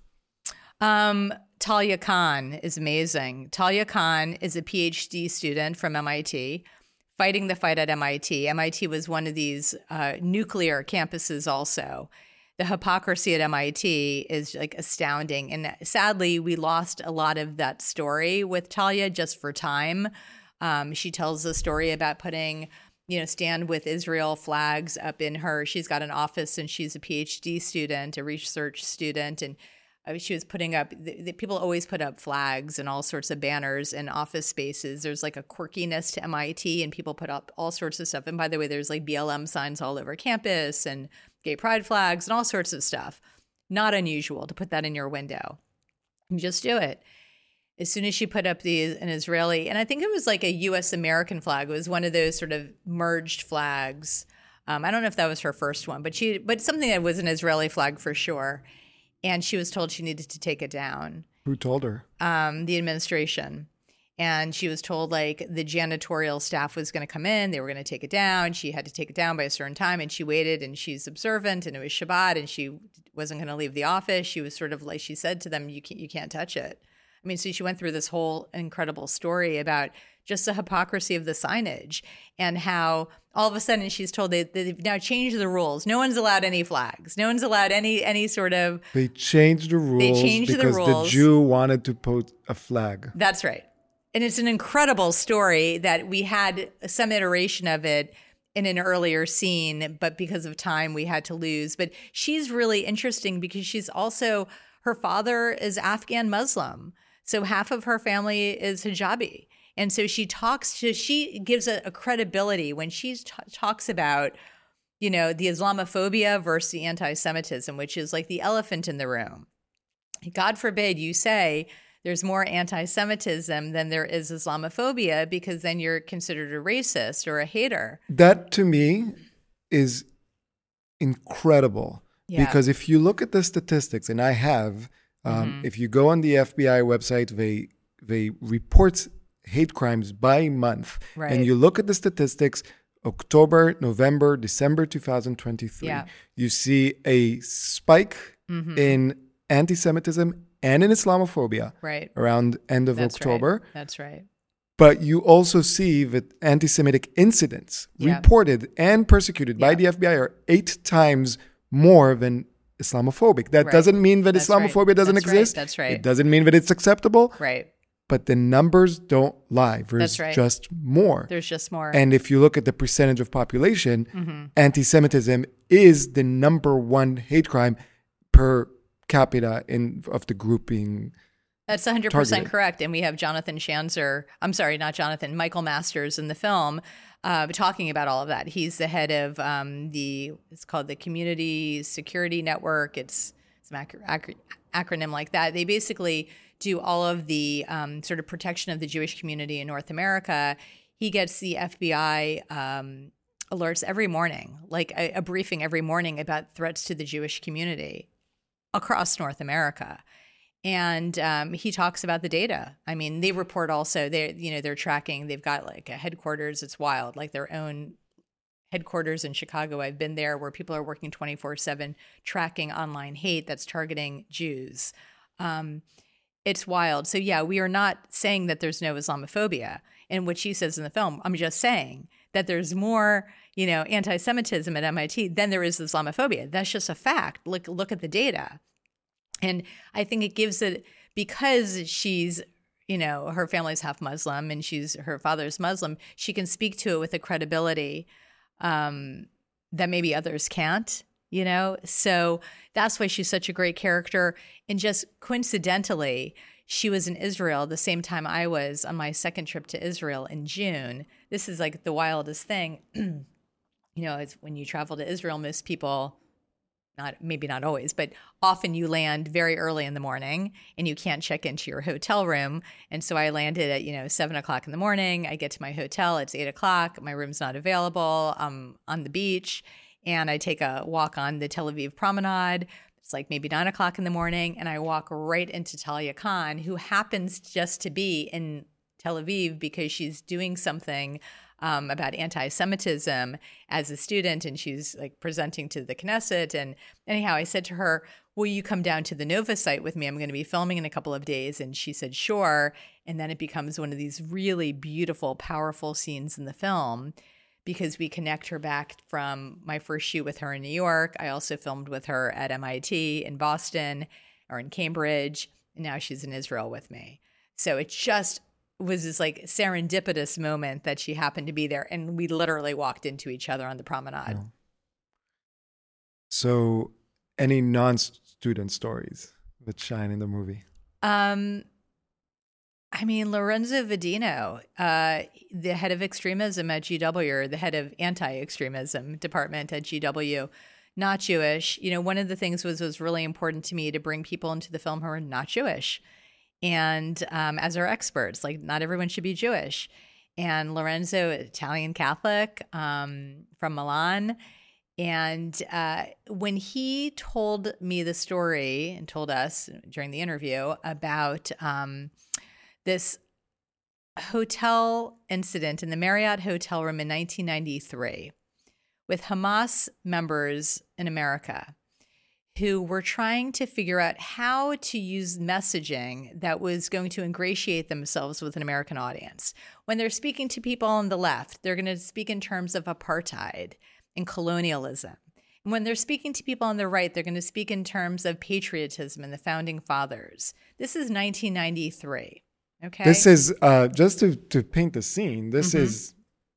Um, Talia Khan is amazing. Talia Khan is a P H D student from M I T, fighting the fight at M I T. M I T was one of these uh, nuclear campuses also. The hypocrisy at M I T is like astounding. And sadly, we lost a lot of that story with Talia just for time. Um, she tells the story about putting, you know, Stand With Israel flags up in her. She's got an office and she's a P H D student, a research student. And she was putting up, the, the, people always put up flags and all sorts of banners in office spaces. There's like a quirkiness to M I T and people put up all sorts of stuff. And by the way, there's like B L M signs all over campus and gay pride flags and all sorts of stuff. Not unusual to put that in your window. You just do it. As soon as she put up the an Israeli, and I think it was like a U S American flag. It was one of those sort of merged flags. Um, I don't know if that was her first one, but she, but something that was an Israeli flag for sure. And she was told she needed to take it down. Who told her? Um, the administration. And she was told like the janitorial staff was going to come in. They were going to take it down. She had to take it down by a certain time. And she waited and she's observant and it was Shabbat and she wasn't going to leave the office. She was sort of like, she said to them, you can't, you can't touch it. I mean, so she went through this whole incredible story about just the hypocrisy of the signage and how all of a sudden she's told they, they've now changed the rules. No one's allowed any flags. No one's allowed any any sort of... They changed the rules they changed because the, rules. the Jew wanted to put a flag. That's right. And it's an incredible story that we had some iteration of it in an earlier scene, but because of time we had to lose. But she's really interesting because she's also, her father is Afghan Muslim. So half of her family is hijabi. And so she talks to, she gives a, a credibility when she t- talks about, you know, the Islamophobia versus the anti-Semitism, which is like the elephant in the room. God forbid you say there's more anti-Semitism than there is Islamophobia, because then you're considered a racist or a hater. That to me is incredible. Yeah. Because if you look at the statistics, and I have, um, mm-hmm. if you go on the F B I website, they they report hate crimes by month. Right. And you look at the statistics, October, November, December two thousand twenty-three, yeah. you see a spike mm-hmm. in anti-Semitism and in Islamophobia right. around end of That's October. Right. That's right. But you also see that anti-Semitic incidents yeah. reported and persecuted yeah. by the F B I are eight times more than Islamophobic. That right. doesn't mean that That's Islamophobia right. doesn't That's exist. Right. That's right. It doesn't mean that it's acceptable. Right. But the numbers don't lie. There's That's right. just more. There's just more. And if you look at the percentage of population, mm-hmm. anti-Semitism is the number one hate crime per capita in of the group being That's one hundred percent targeted. Correct. And we have Jonathan Schanzer, I'm sorry, not Jonathan, Michael Masters in the film uh, talking about all of that. He's the head of um, the, it's called the Community Security Network. It's some ac- ac- acronym like that. They basically do all of the um, sort of protection of the Jewish community in North America. He gets the F B I um, alerts every morning, like a, a briefing every morning about threats to the Jewish community across North America. And um, he talks about the data. I mean, they report also, they you know, they're tracking, they've got like a headquarters, it's wild, like their own headquarters in Chicago. I've been there where people are working twenty-four seven tracking online hate that's targeting Jews. Um, it's wild. So yeah, we are not saying that there's no Islamophobia. And what she says in the film, I'm just saying that there's more, you know, anti-Semitism at M I T than there is Islamophobia. That's just a fact. Look, look at the data. And I think it gives it, because she's, you know, her family's half Muslim and she's, her father's Muslim, she can speak to it with a credibility um, that maybe others can't, you know? So that's why she's such a great character. And just coincidentally, she was in Israel the same time I was on my second trip to Israel in June. This is like the wildest thing. You know, it's when you travel to Israel, most people, not maybe not always, but often you land very early in the morning and you can't check into your hotel room. And so I landed at, you know, seven o'clock in the morning. I get to my hotel, it's eight o'clock. My room's not available. I'm on the beach and I take a walk on the Tel Aviv promenade. It's like maybe nine o'clock in the morning. And I walk right into Talia Khan, who happens just to be in Tel Aviv because she's doing something Um, about anti-Semitism as a student, and she's like presenting to the Knesset. And anyhow, I said to her, will you come down to the Nova site with me? I'm going to be filming in a couple of days. And she said, sure. And then it becomes one of these really beautiful, powerful scenes in the film because we connect her back from my first shoot with her in New York. I also filmed with her at M I T, in Boston, or in Cambridge. And now she's in Israel with me. So it just was this like serendipitous moment that she happened to be there, and we literally walked into each other on the promenade. Oh. So any non-student stories that shine in the movie? Um, I mean, Lorenzo Vadino, uh, the head of extremism at G W, or the head of anti-extremism department at G W, not Jewish. You know, one of the things was was really important to me to bring people into the film who are not Jewish. And um, as our experts, like not everyone should be Jewish. And Lorenzo, Italian Catholic um, from Milan. And uh, when he told me the story and told us during the interview about um, this hotel incident in the Marriott hotel room in nineteen ninety-three with Hamas members in America who were trying to figure out how to use messaging that was going to ingratiate themselves with an American audience. When they're speaking to people on the left, they're going to speak in terms of apartheid and colonialism. And when they're speaking to people on the right, they're going to speak in terms of patriotism and the founding fathers. This is nineteen ninety-three, okay? This is, uh, just to, to paint the scene, this Mm-hmm. is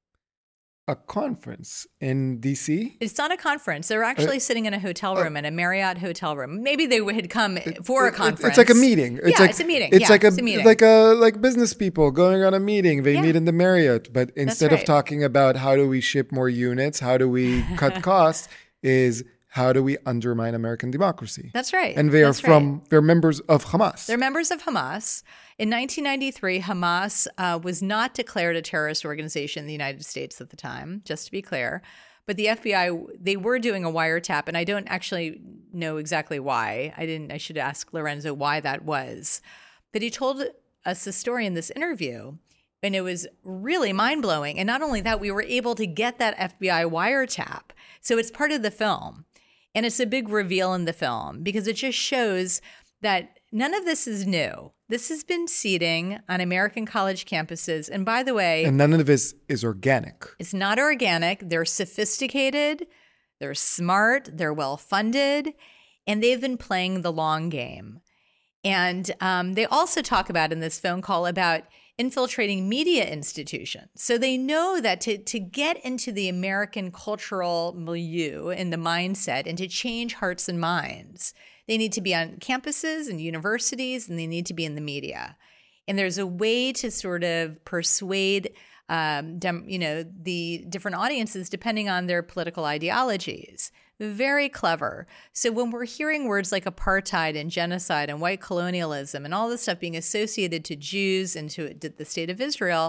a conference in D C? It's not a conference. They're actually uh, sitting in a hotel room, uh, in a Marriott hotel room. Maybe they had come for it, a conference. It's like a meeting. It's yeah, like, it's a meeting. It's yeah, like a, it's a meeting. like a like business people going on a meeting. They yeah. meet in the Marriott, but instead right. of talking about how do we ship more units, how do we cut costs, is how do we undermine American democracy? That's right. And they That's are from right. they're members of Hamas. They're members of Hamas. In nineteen ninety-three, Hamas uh, was not declared a terrorist organization in the United States at the time, just to be clear. But the F B I, they were doing a wiretap, and I don't actually know exactly why. I didn't. I should ask Lorenzo why that was. But he told us the story in this interview, and it was really mind-blowing. And not only that, we were able to get that F B I wiretap. So it's part of the film. And it's a big reveal in the film because it just shows that none of this is new. This has been seeding on American college campuses. And by the way, and none of this is organic. It's not organic. They're sophisticated, they're smart, they're well-funded, and they've been playing the long game. And um, they also talk about in this phone call about infiltrating media institutions. So they know that to, to get into the American cultural milieu and the mindset and to change hearts and minds, they need to be on campuses and universities, and they need to be in the media. And there's a way to sort of persuade, um, dem, you know, the different audiences depending on their political ideologies. Very clever. So when we're hearing words like apartheid and genocide and white colonialism and all this stuff being associated to Jews and to the state of Israel,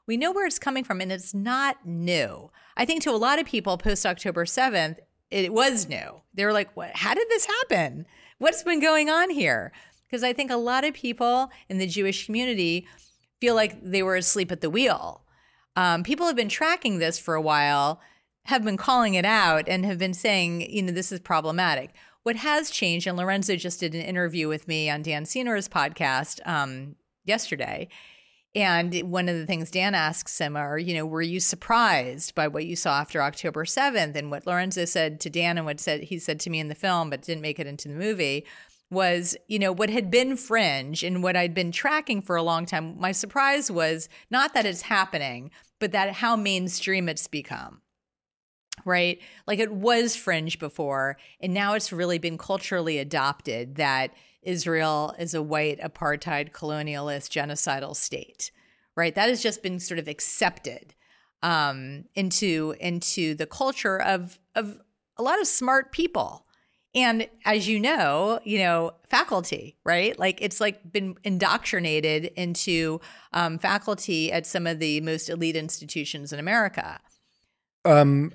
We know where it's coming from, and it's not new. I think to a lot of people post-October seventh, it was new. They were like, "What? How did this happen? What's been going on here?" Because I think a lot of people in the Jewish community feel like they were asleep at the wheel. Um, people have been tracking this for a while, have been calling it out, and have been saying, you know, this is problematic. What has changed, and Lorenzo just did an interview with me on Dan Senor's podcast um, yesterday, and one of the things Dan asks him are, you know, were you surprised by what you saw after October seventh? And what Lorenzo said to Dan and what said he said to me in the film, but didn't make it into the movie, was, you know, what had been fringe and what I'd been tracking for a long time. My surprise was not that it's happening, but that how mainstream it's become. Right? Like it was fringe before, and now it's really been culturally adopted that Israel is a white apartheid colonialist genocidal state, right? That has just been sort of accepted um, into into the culture of of a lot of smart people, and as you know, you know, faculty, right? Like it's like been indoctrinated into um, faculty at some of the most elite institutions in America. Um.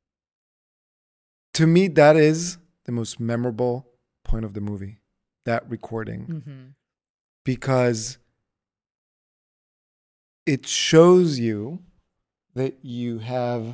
To me, that is the most memorable point of the movie, that recording. Mm-hmm. Because it shows you that you have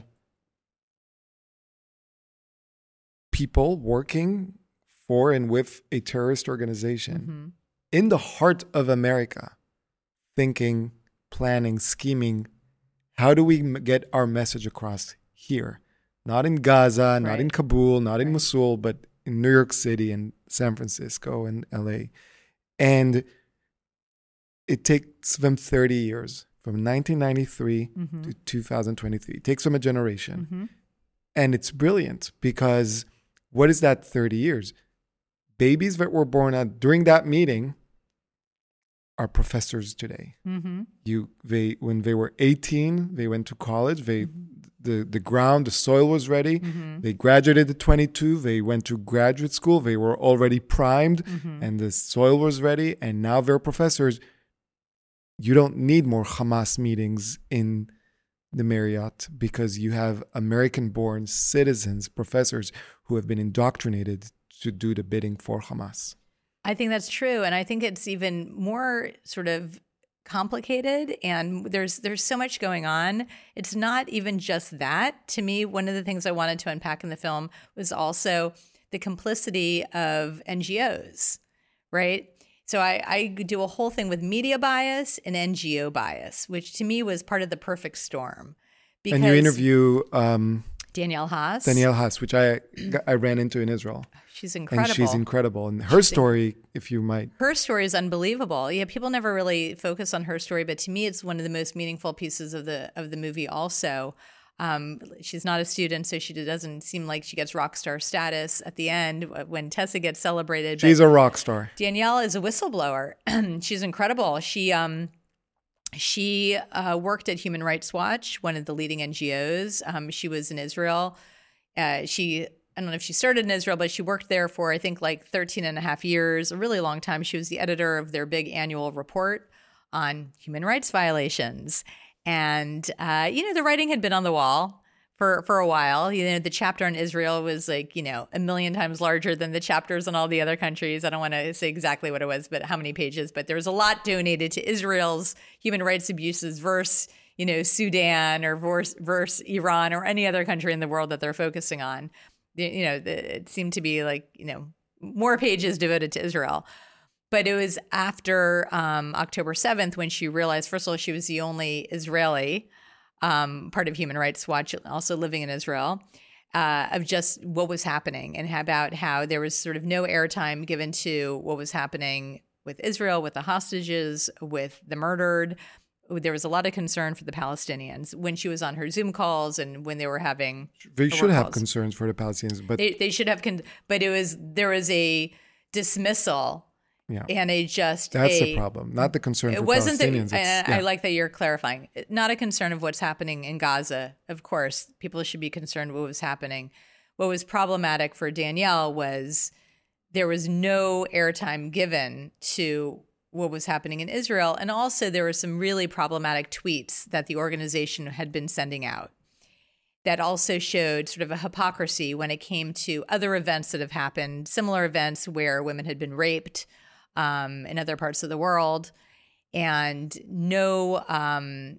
people working for and with a terrorist organization Mm-hmm. in the heart of America, thinking, planning, scheming, how do we m- get our message across here? Not in Gaza, not Right. in Kabul, not in Right. Mosul, but in New York City and San Francisco and L A. And it takes them thirty years, from nineteen ninety-three Mm-hmm. to two thousand twenty-three. It takes them a generation. Mm-hmm. And it's brilliant because what is that thirty years? Babies that were born out during that meeting are professors today. Mm-hmm. You they when they were eighteen, they went to college. They the the ground, the soil was ready. Mm-hmm. They graduated at twenty-two. They went to graduate school. They were already primed, Mm-hmm. and the soil was ready. And now they're professors. You don't need more Hamas meetings in the Marriott because you have American-born citizens, professors who have been indoctrinated to do the bidding for Hamas. I think that's true, and I think it's even more sort of complicated, and there's there's so much going on. It's not even just that. To me, one of the things I wanted to unpack in the film was also the complicity of N G Os, right? So I, I do a whole thing with media bias and N G O bias, which to me was part of the perfect storm. Because And you interview um, Danielle Haas. Danielle Haas, which I I ran into in Israel. She's incredible. And she's incredible. And her She's story, if you might. Her story is unbelievable. Yeah, people never really focus on her story, but to me, it's one of the most meaningful pieces of the of the movie. Also, um, she's not a student, so she doesn't seem like she gets rock star status at the end when Tessa gets celebrated. She's but a rock star. Danielle is a whistleblower. She's incredible. She um, she uh, worked at Human Rights Watch, one of the leading N G Os. Um, she was in Israel. Uh, she. I don't know if she started in Israel, but she worked there for, I think, like thirteen and a half years, a really long time. She was the editor of their big annual report on human rights violations. And, uh, you know, the writing had been on the wall for, for a while. You know, the chapter on Israel was like, you know, a million times larger than the chapters on all the other countries. I don't want to say exactly what it was, but how many pages. But there was a lot donated to Israel's human rights abuses versus, you know, Sudan or versus, versus Iran or any other country in the world that they're focusing on. You know, it seemed to be like, you know, more pages devoted to Israel. But it was after um, October seventh when she realized, first of all, she was the only Israeli, um, part of Human Rights Watch, also living in Israel, uh, of just what was happening and about how there was sort of no airtime given to what was happening with Israel, with the hostages, with the murdered. There was a lot of concern for the Palestinians when she was on her Zoom calls and when they were having. They should have calls. concerns for the Palestinians, but They they should have, con- but it was there was a dismissal yeah, and a just that's a, the problem, not the concern It for wasn't the, Palestinians. and It's- I yeah. like that you're clarifying. Not a concern of what's happening in Gaza. Of course, people should be concerned what was happening. What was problematic for Danielle was there was no airtime given to what was happening in Israel. And also there were some really problematic tweets that the organization had been sending out that also showed sort of a hypocrisy when it came to other events that have happened, similar events where women had been raped um, in other parts of the world, and no, um,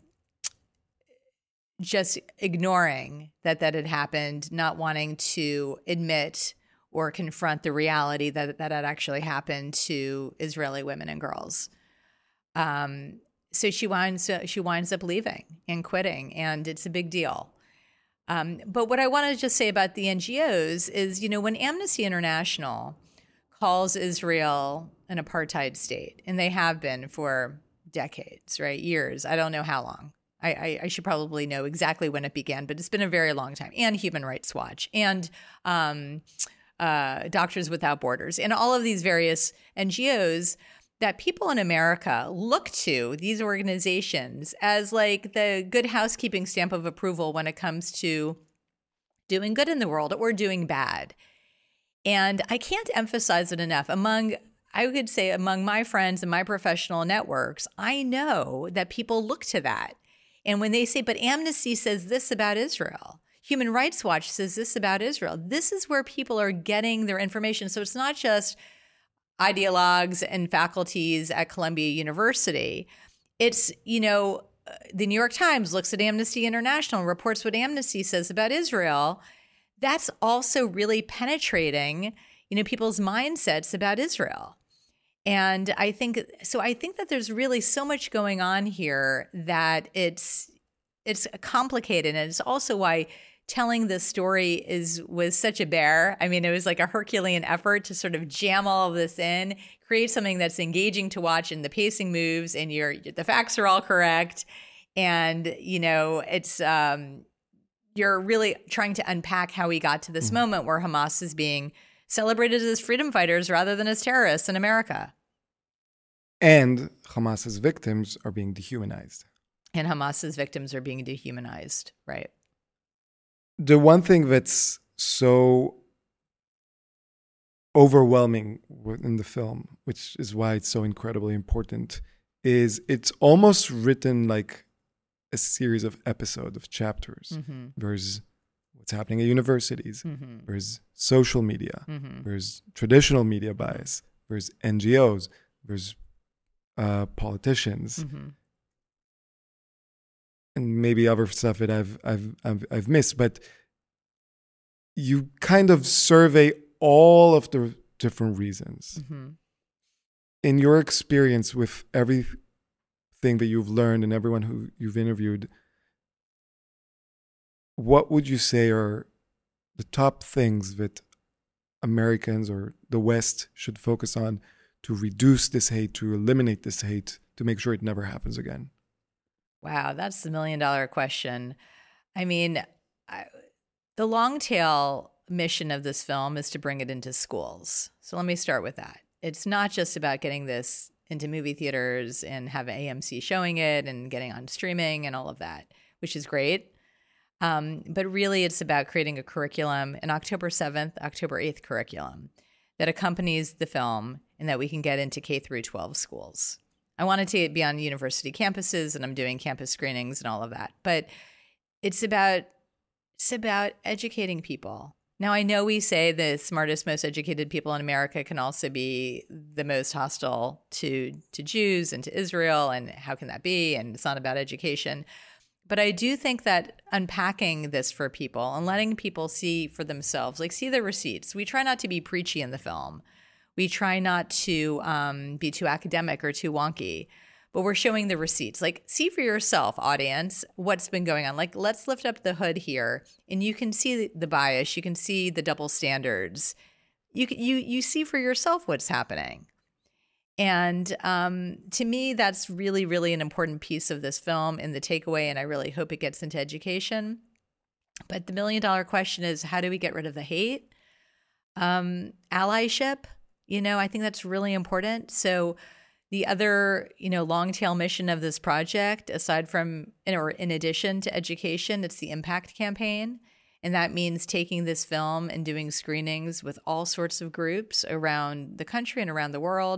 just ignoring that that had happened, not wanting to admit or confront the reality that that had actually happened to Israeli women and girls. Um, so she winds she winds up leaving and quitting, and it's a big deal. Um, but what I want to just say about the N G Os is, you know, when Amnesty International calls Israel an apartheid state, and they have been for decades, right, years, I don't know how long. I, I, I should probably know exactly when it began, but it's been a very long time. And Human Rights Watch, and um, uh, Doctors Without Borders, and all of these various N G Os that people in America look to these organizations as like the good housekeeping stamp of approval when it comes to doing good in the world or doing bad. And I can't emphasize it enough. Among, I would say among my friends and my professional networks, I know that people look to that. And when they say, but Amnesty says this about Israel, Human Rights Watch says this about Israel, this is where people are getting their information. So it's not just ideologues and faculties at Columbia University. It's, you know, the New York Times looks at Amnesty International and reports what Amnesty says about Israel. That's also really penetrating, you know, people's mindsets about Israel. And I think, so I think that there's really so much going on here that it's, it's complicated. And it's also why telling this story is was such a bear. I mean, it was like a Herculean effort to sort of jam all of this in, create something that's engaging to watch, and the pacing moves, and your the facts are all correct, and you know it's um, you're really trying to unpack how we got to this mm-hmm. moment where Hamas is being celebrated as freedom fighters rather than as terrorists in America, and Hamas's victims are being dehumanized, and Hamas's victims are being dehumanized, right? The one thing that's so overwhelming in the film, which is why it's so incredibly important, is it's almost written like a series of episodes, of chapters. Mm-hmm. There's what's happening at universities. Mm-hmm. There's social media. Mm-hmm. There's traditional media bias. There's N G Os. There's uh, politicians. Mm-hmm. And maybe other stuff that I've I've I've I've missed, but you kind of survey all of the different reasons. Mm-hmm. In your experience with everything that you've learned and everyone who you've interviewed, what would you say are the top things that Americans or the West should focus on to reduce this hate, to eliminate this hate, to make sure it never happens again? Wow, that's the million dollar question. I mean, I, the long tail mission of this film is to bring it into schools. So let me start with that. It's not just about getting this into movie theaters and have A M C showing it and getting on streaming and all of that, which is great. Um, but really, it's about creating a curriculum, an October seventh, October eighth curriculum that accompanies the film and that we can get into K through twelve schools. I wanted to be on university campuses, and I'm doing campus screenings and all of that. But it's about it's about educating people. Now, I know we say the smartest, most educated people in America can also be the most hostile to to Jews and to Israel, and how can that be? And it's not about education. But I do think that unpacking this for people and letting people see for themselves, like see the receipts. We try not to be preachy in the film. We try not to um, be too academic or too wonky, but we're showing the receipts. Like, see for yourself, audience, what's been going on. Like, let's lift up the hood here, and you can see the bias. You can see the double standards. You you you see for yourself what's happening. And um, to me, that's really, really an important piece of this film and the takeaway, and I really hope it gets into education. But the million-dollar question is, how do we get rid of the hate? Um, allyship. You know, I think that's really important. So the other, you know, long tail mission of this project, aside from, or in addition to education, it's the impact campaign. And that means taking this film and doing screenings with all sorts of groups around the country and around the world,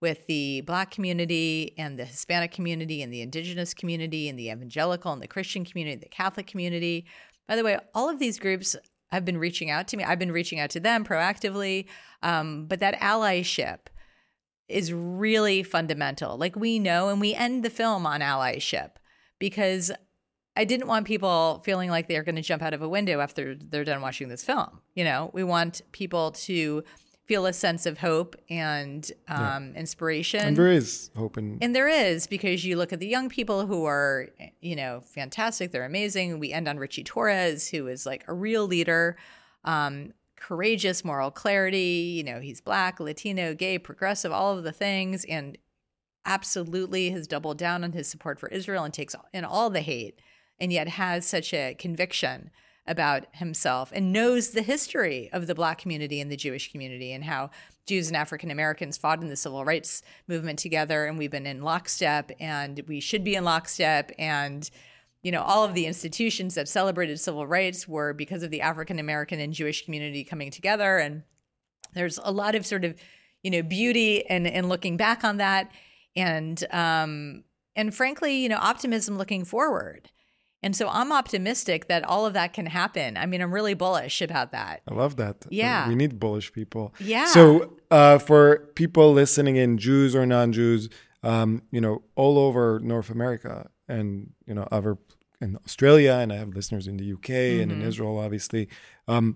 with the Black community and the Hispanic community and the Indigenous community and the evangelical and the Christian community, the Catholic community. By the way, all of these groups have been reaching out to me. I've been reaching out to them proactively. Um, but that allyship is really fundamental. Like we know, and we end the film on allyship because I didn't want people feeling like they're going to jump out of a window after they're done watching this film. You know, we want people to feel a sense of hope and um, yeah. inspiration. And there is hope. In- and there is, because you look at the young people who are, you know, fantastic. They're amazing. We end on Richie Torres, who is like a real leader, um, courageous, moral clarity. You know, he's Black, Latino, gay, progressive, all of the things, and absolutely has doubled down on his support for Israel and takes in all the hate, and yet has such a conviction about himself and knows the history of the Black community and the Jewish community and how Jews and African Americans fought in the civil rights movement together, and we've been in lockstep, and we should be in lockstep. And, you know, all of the institutions that celebrated civil rights were because of the African American and Jewish community coming together. And there's a lot of sort of, you know, beauty in, in looking back on that, and um, and frankly, you know, optimism looking forward. And so I'm optimistic that all of that can happen. I mean, I'm really bullish about that. I love that. Yeah. We need bullish people. Yeah. So uh, for people listening in, Jews or non-Jews, um, you know, all over North America and, you know, other in Australia, and I have listeners in the U K mm-hmm. and in Israel, obviously. Um,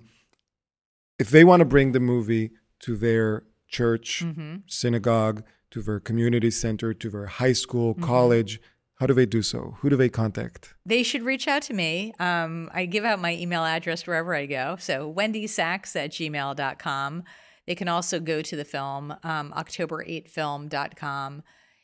if they want to bring the movie to their church, mm-hmm. synagogue, to their community center, to their high school, mm-hmm. college, how do they do so? Who do they contact? They should reach out to me. Um, I give out my email address wherever I go. So wendy sachs at gmail dot com. They can also go to the film, um, october eight film dot com.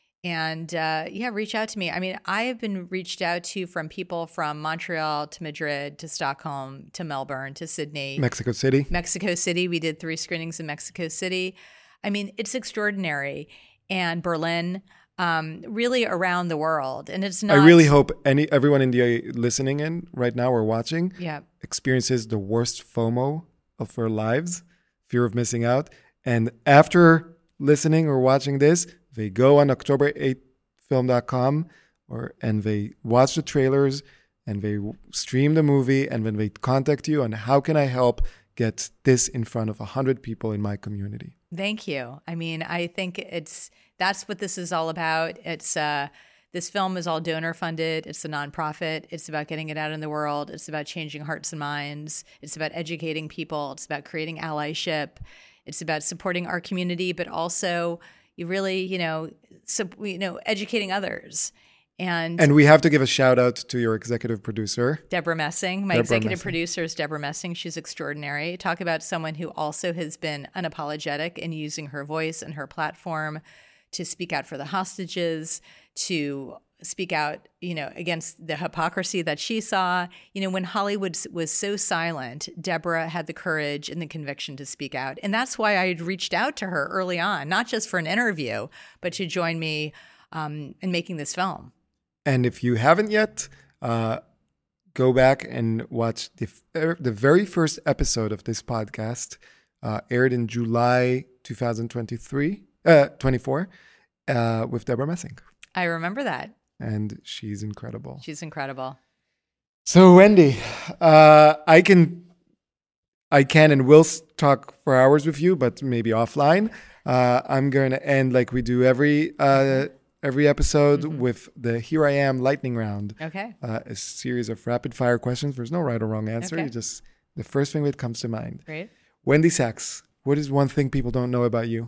And uh, yeah, reach out to me. I mean, I have been reached out to from people from Montreal to Madrid to Stockholm to Melbourne to Sydney. Mexico City. Mexico City. We did three screenings in Mexico City. I mean, it's extraordinary. And Berlin. Um, really around the world. And it's not... I really hope any everyone in the listening in right now or watching yeah. experiences the worst FOMO of their lives, fear of missing out. And after listening or watching this, they go on october eighth film dot com or and they watch the trailers and they stream the movie, and then they contact you on how can I help get this in front of one hundred people in my community. Thank you. I mean, I think it's that's what this is all about. It's uh, this film is all donor funded. It's a nonprofit. It's about getting it out in the world. It's about changing hearts and minds. It's about educating people. It's about creating allyship. It's about supporting our community, but also you really, you know, sub, you know, educating others. And and we have to give a shout out to your executive producer, Deborah Messing. My Deborah executive Messing. producer is Deborah Messing. She's extraordinary. Talk about someone who also has been unapologetic in using her voice and her platform to speak out for the hostages, to speak out, you know, against the hypocrisy that she saw. You know, when Hollywood was so silent, Deborah had the courage and the conviction to speak out. And that's why I had reached out to her early on, not just for an interview, but to join me um, in making this film. And if you haven't yet, uh, go back and watch the f- the very first episode of this podcast, uh, aired in July twenty twenty-three, uh, twenty-four, uh, with Deborah Messing. I remember that. And she's incredible. She's incredible. So Wendy, uh, I can, I can and will talk for hours with you, but maybe offline. Uh, I'm going to end like we do every. Uh, Every episode mm-hmm. with the Here I Am lightning round. Okay. Uh, a series of rapid fire questions. There's no right or wrong answer. Okay. You just, the first thing that comes to mind. Great. Wendy Sachs, what is one thing people don't know about you?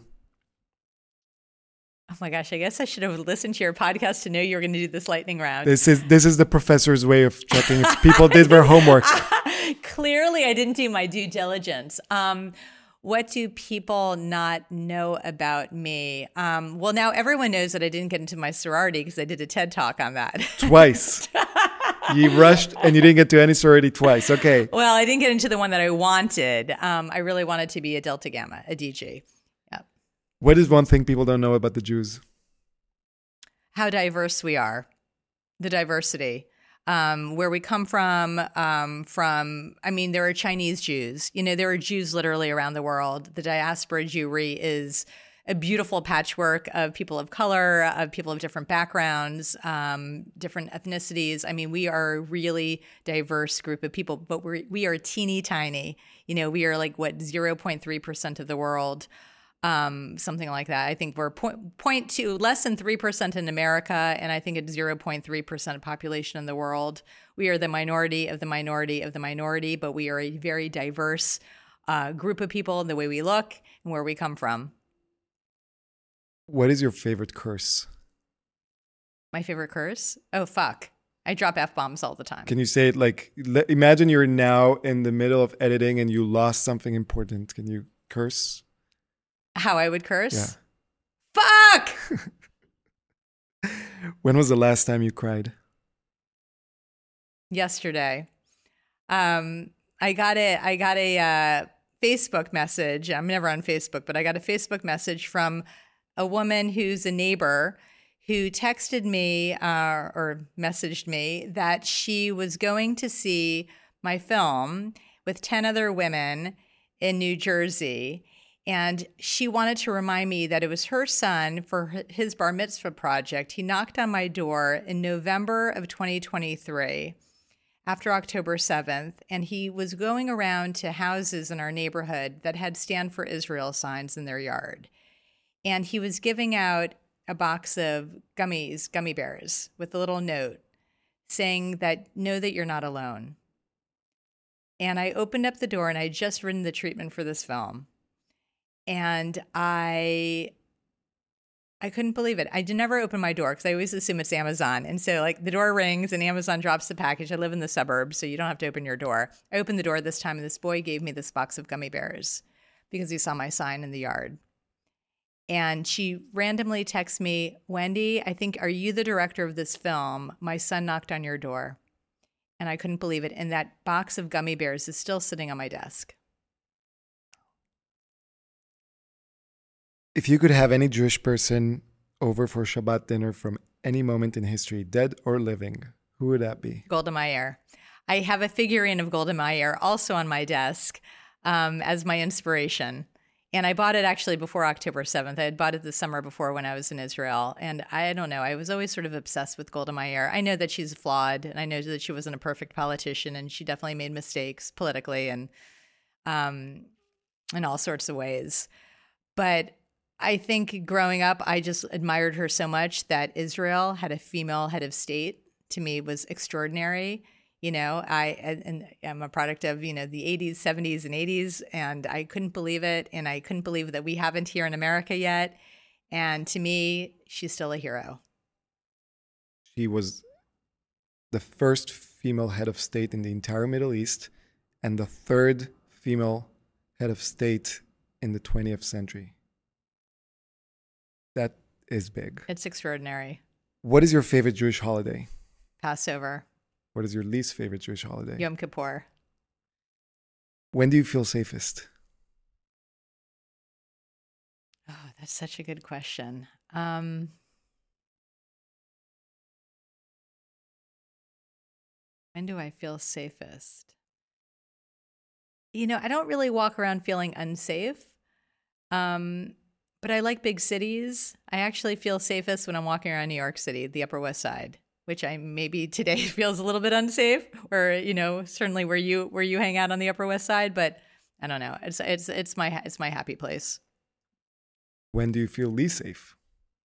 Oh my gosh, I guess I should have listened to your podcast to know you were going to do this lightning round. This is this is the professor's way of checking if people did their homework. Clearly, I didn't do my due diligence. Um, What do people not know about me? Um, well, now everyone knows that I didn't get into my sorority because I did a TED Talk on that. Twice. You rushed and you didn't get to any sorority twice. Okay. Well, I didn't get into the one that I wanted. Um, I really wanted to be a Delta Gamma, a D G. Yeah. What is one thing people don't know about the Jews? How diverse we are. The diversity. Um, where we come from, um, from, I mean, there are Chinese Jews, you know, there are Jews literally around the world. The diaspora Jewry is a beautiful patchwork of people of color, of people of different backgrounds, um, different ethnicities. I mean, we are a really diverse group of people, but we're, we are teeny tiny. You know, we are like, what, zero point three percent of the world, um, something like that. I think we're point, point two, less than three percent in America, and I think it's zero point three percent of population in the world. We are the minority of the minority of the minority, but we are a very diverse uh, group of people in the way we look and where we come from. What is your favorite curse? My favorite curse? Oh, fuck. I drop F-bombs all the time. Can you say it like, le- imagine you're now in the middle of editing and you lost something important. Can you curse? How I would curse? Yeah. Fuck! When was the last time you cried? Yesterday. Um, I got a, I got a uh, Facebook message. I'm never on Facebook, but I got a Facebook message from a woman who's a neighbor who texted me uh, or messaged me that she was going to see my film with ten other women in New Jersey. And she wanted to remind me that it was her son for his bar mitzvah project. He knocked on my door in November of twenty twenty-three, after October seventh, and he was going around to houses in our neighborhood that had Stand for Israel signs in their yard. And he was giving out a box of gummies, gummy bears, with a little note saying that, know that you're not alone. And I opened up the door, and I had just written the treatment for this film. And I I couldn't believe it. I did never open my door because I always assume it's Amazon. And so like the door rings and Amazon drops the package. I live in the suburbs, so you don't have to open your door. I opened the door this time, and this boy gave me this box of gummy bears because he saw my sign in the yard. And she randomly texts me, Wendy, I think, are you the director of this film? My son knocked on your door. And I couldn't believe it. And that box of gummy bears is still sitting on my desk. If you could have any Jewish person over for Shabbat dinner from any moment in history, dead or living, who would that be? Golda Meir. I have a figurine of Golda Meir also on my desk um, as my inspiration. And I bought it actually before October seventh. I had bought it the summer before when I was in Israel. And I don't know, I was always sort of obsessed with Golda Meir. I know that she's flawed, and I know that she wasn't a perfect politician, and she definitely made mistakes politically and um, in all sorts of ways. But I think growing up, I just admired her so much that Israel had a female head of state, to me, was extraordinary. You know, I and I'm a product of, you know, the eighties, seventies, and eighties, and I couldn't believe it. And I couldn't believe that we haven't here in America yet. And to me, she's still a hero. She was the first female head of state in the entire Middle East and the third female head of state in the twentieth century. That is big. It's extraordinary. What is your favorite Jewish holiday? Passover. What is your least favorite Jewish holiday? Yom Kippur. When do you feel safest? Oh, that's such a good question. Um, when do I feel safest? You know, I don't really walk around feeling unsafe, um, but I like big cities. I actually feel safest when I'm walking around New York City, the Upper West Side, which I maybe today feels a little bit unsafe, or, you know, certainly where you where you hang out on the Upper West Side, but I don't know. It's it's it's my it's my happy place. When do you feel least safe?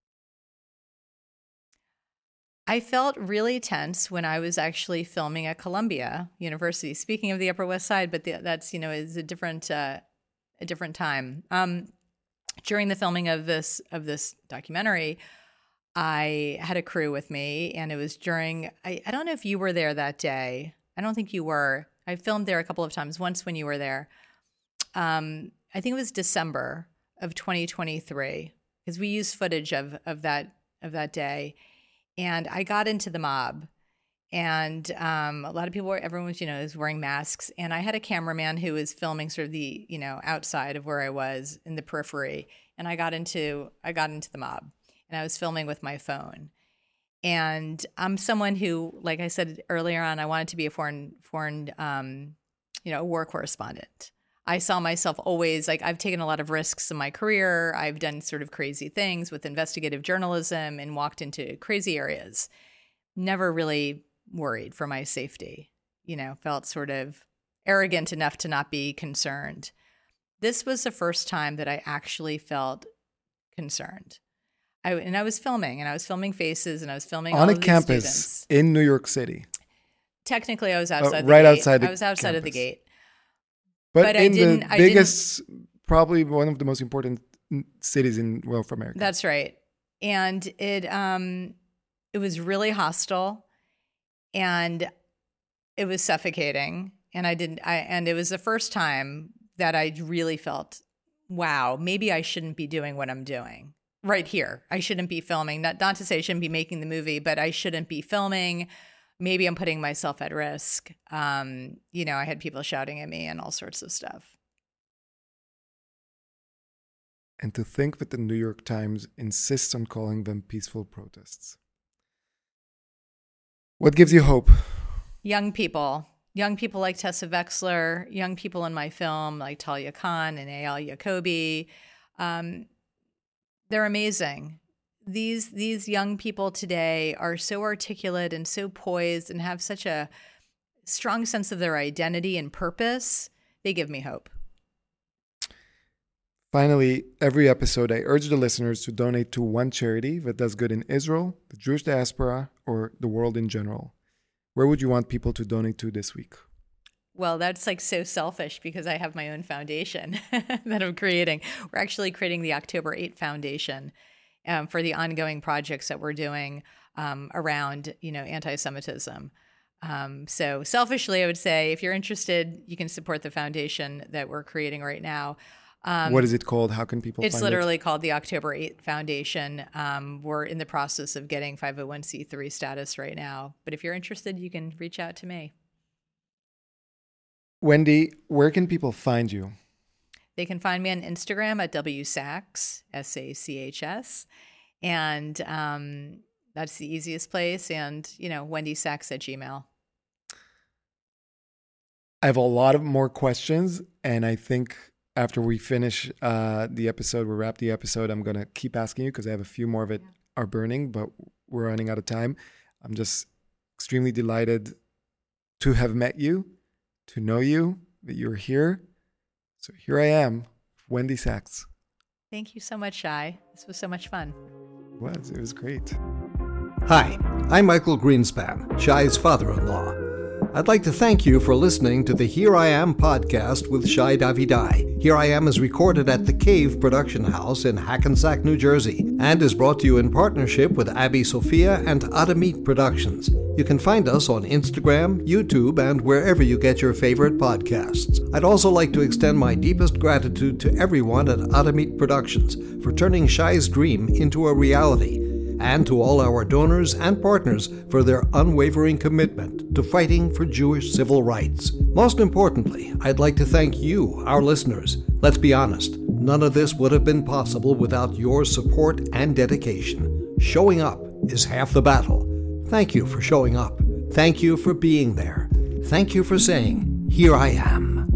I felt really tense when I was actually filming at Columbia University. Speaking of the Upper West Side, but the, that's, you know, is a different uh, a different time. Um, during the filming of this of this documentary, I had a crew with me, and it was during, I, I don't know if you were there that day. I don't think you were. I filmed there a couple of times, once when you were there. Um, I think it was December of twenty twenty-three, because we used footage of of that of that day. And I got into the mob, and um, a lot of people were, everyone was, you know, was wearing masks. And I had a cameraman who was filming sort of the, you know, outside of where I was in the periphery. And I got into, I got into the mob. And I was filming with my phone. And I'm someone who, like I said earlier on, I wanted to be a foreign, foreign, um, you know, war correspondent. I saw myself always, like, I've taken a lot of risks in my career. I've done sort of crazy things with investigative journalism and walked into crazy areas. Never really worried for my safety, you know, felt sort of arrogant enough to not be concerned. This was the first time that I actually felt concerned. I, and I was filming, and I was filming faces, and I was filming on all a of these campus students. in New York City. Technically, I was outside uh, the right gate. outside the I was outside campus. of the gate. But, But I in didn't- the I biggest, probably one of the most important cities in well, for America. That's right. And it um it was really hostile, and it was suffocating. And I didn't I and it was the first time that I really felt, wow, maybe I shouldn't be doing what I'm doing right here. I shouldn't be filming. Not not to say I shouldn't be making the movie, but I shouldn't be filming. Maybe I'm putting myself at risk. Um, you know, I had people shouting at me and all sorts of stuff. And to think that the New York Times insists on calling them peaceful protests. What gives you hope? Young people. Young people like Tessa Wexler, young people in my film like Talia Khan and Eyal Yacobi. Um, they're amazing. These these young people today are so articulate and so poised and have such a strong sense of their identity and purpose. They give me hope. Finally, every episode, I urge the listeners to donate to one charity that does good in Israel, the Jewish diaspora, or the world in general. Where would you want people to donate to this week? Well, that's like so selfish because I have my own foundation that I'm creating. We're actually creating the October eighth Foundation um, for the ongoing projects that we're doing um, around, you know, anti-Semitism. Um, so selfishly, I would say if you're interested, you can support the foundation that we're creating right now. Um, what is it called? How can people it's find literally it? called the October eighth Foundation. Um, we're in the process of getting five oh one c three status right now. But if you're interested, you can reach out to me. Wendy, where can people find you? They can find me on Instagram at W Sachs, S A C H S. And um, that's the easiest place. And, you know, Wendy Sachs at Gmail. I have a lot of more questions, and I think after we finish uh, the episode, we wrap the episode, I'm going to keep asking you because I have a few more of it are burning, but we're running out of time. I'm just extremely delighted to have met you, to know you, that you're here. So here I am, Wendy Sachs. Thank you so much, Shai. This was so much fun. It was. It was great. Hi, I'm Michael Greenspan, Shai's father-in-law. I'd like to thank you for listening to the Here I Am podcast with Shai Davidai. Here I Am is recorded at The Cave Production House in Hackensack, New Jersey, and is brought to you in partnership with Abby Sophia and Adamit Productions. You can find us on Instagram, YouTube, and wherever you get your favorite podcasts. I'd also like to extend my deepest gratitude to everyone at Adamit Productions for turning Shai's dream into a reality, and to all our donors and partners for their unwavering commitment to fighting for Jewish civil rights. Most importantly, I'd like to thank you, our listeners. Let's be honest, none of this would have been possible without your support and dedication. Showing up is half the battle. Thank you for showing up. Thank you for being there. Thank you for saying, "Here I am."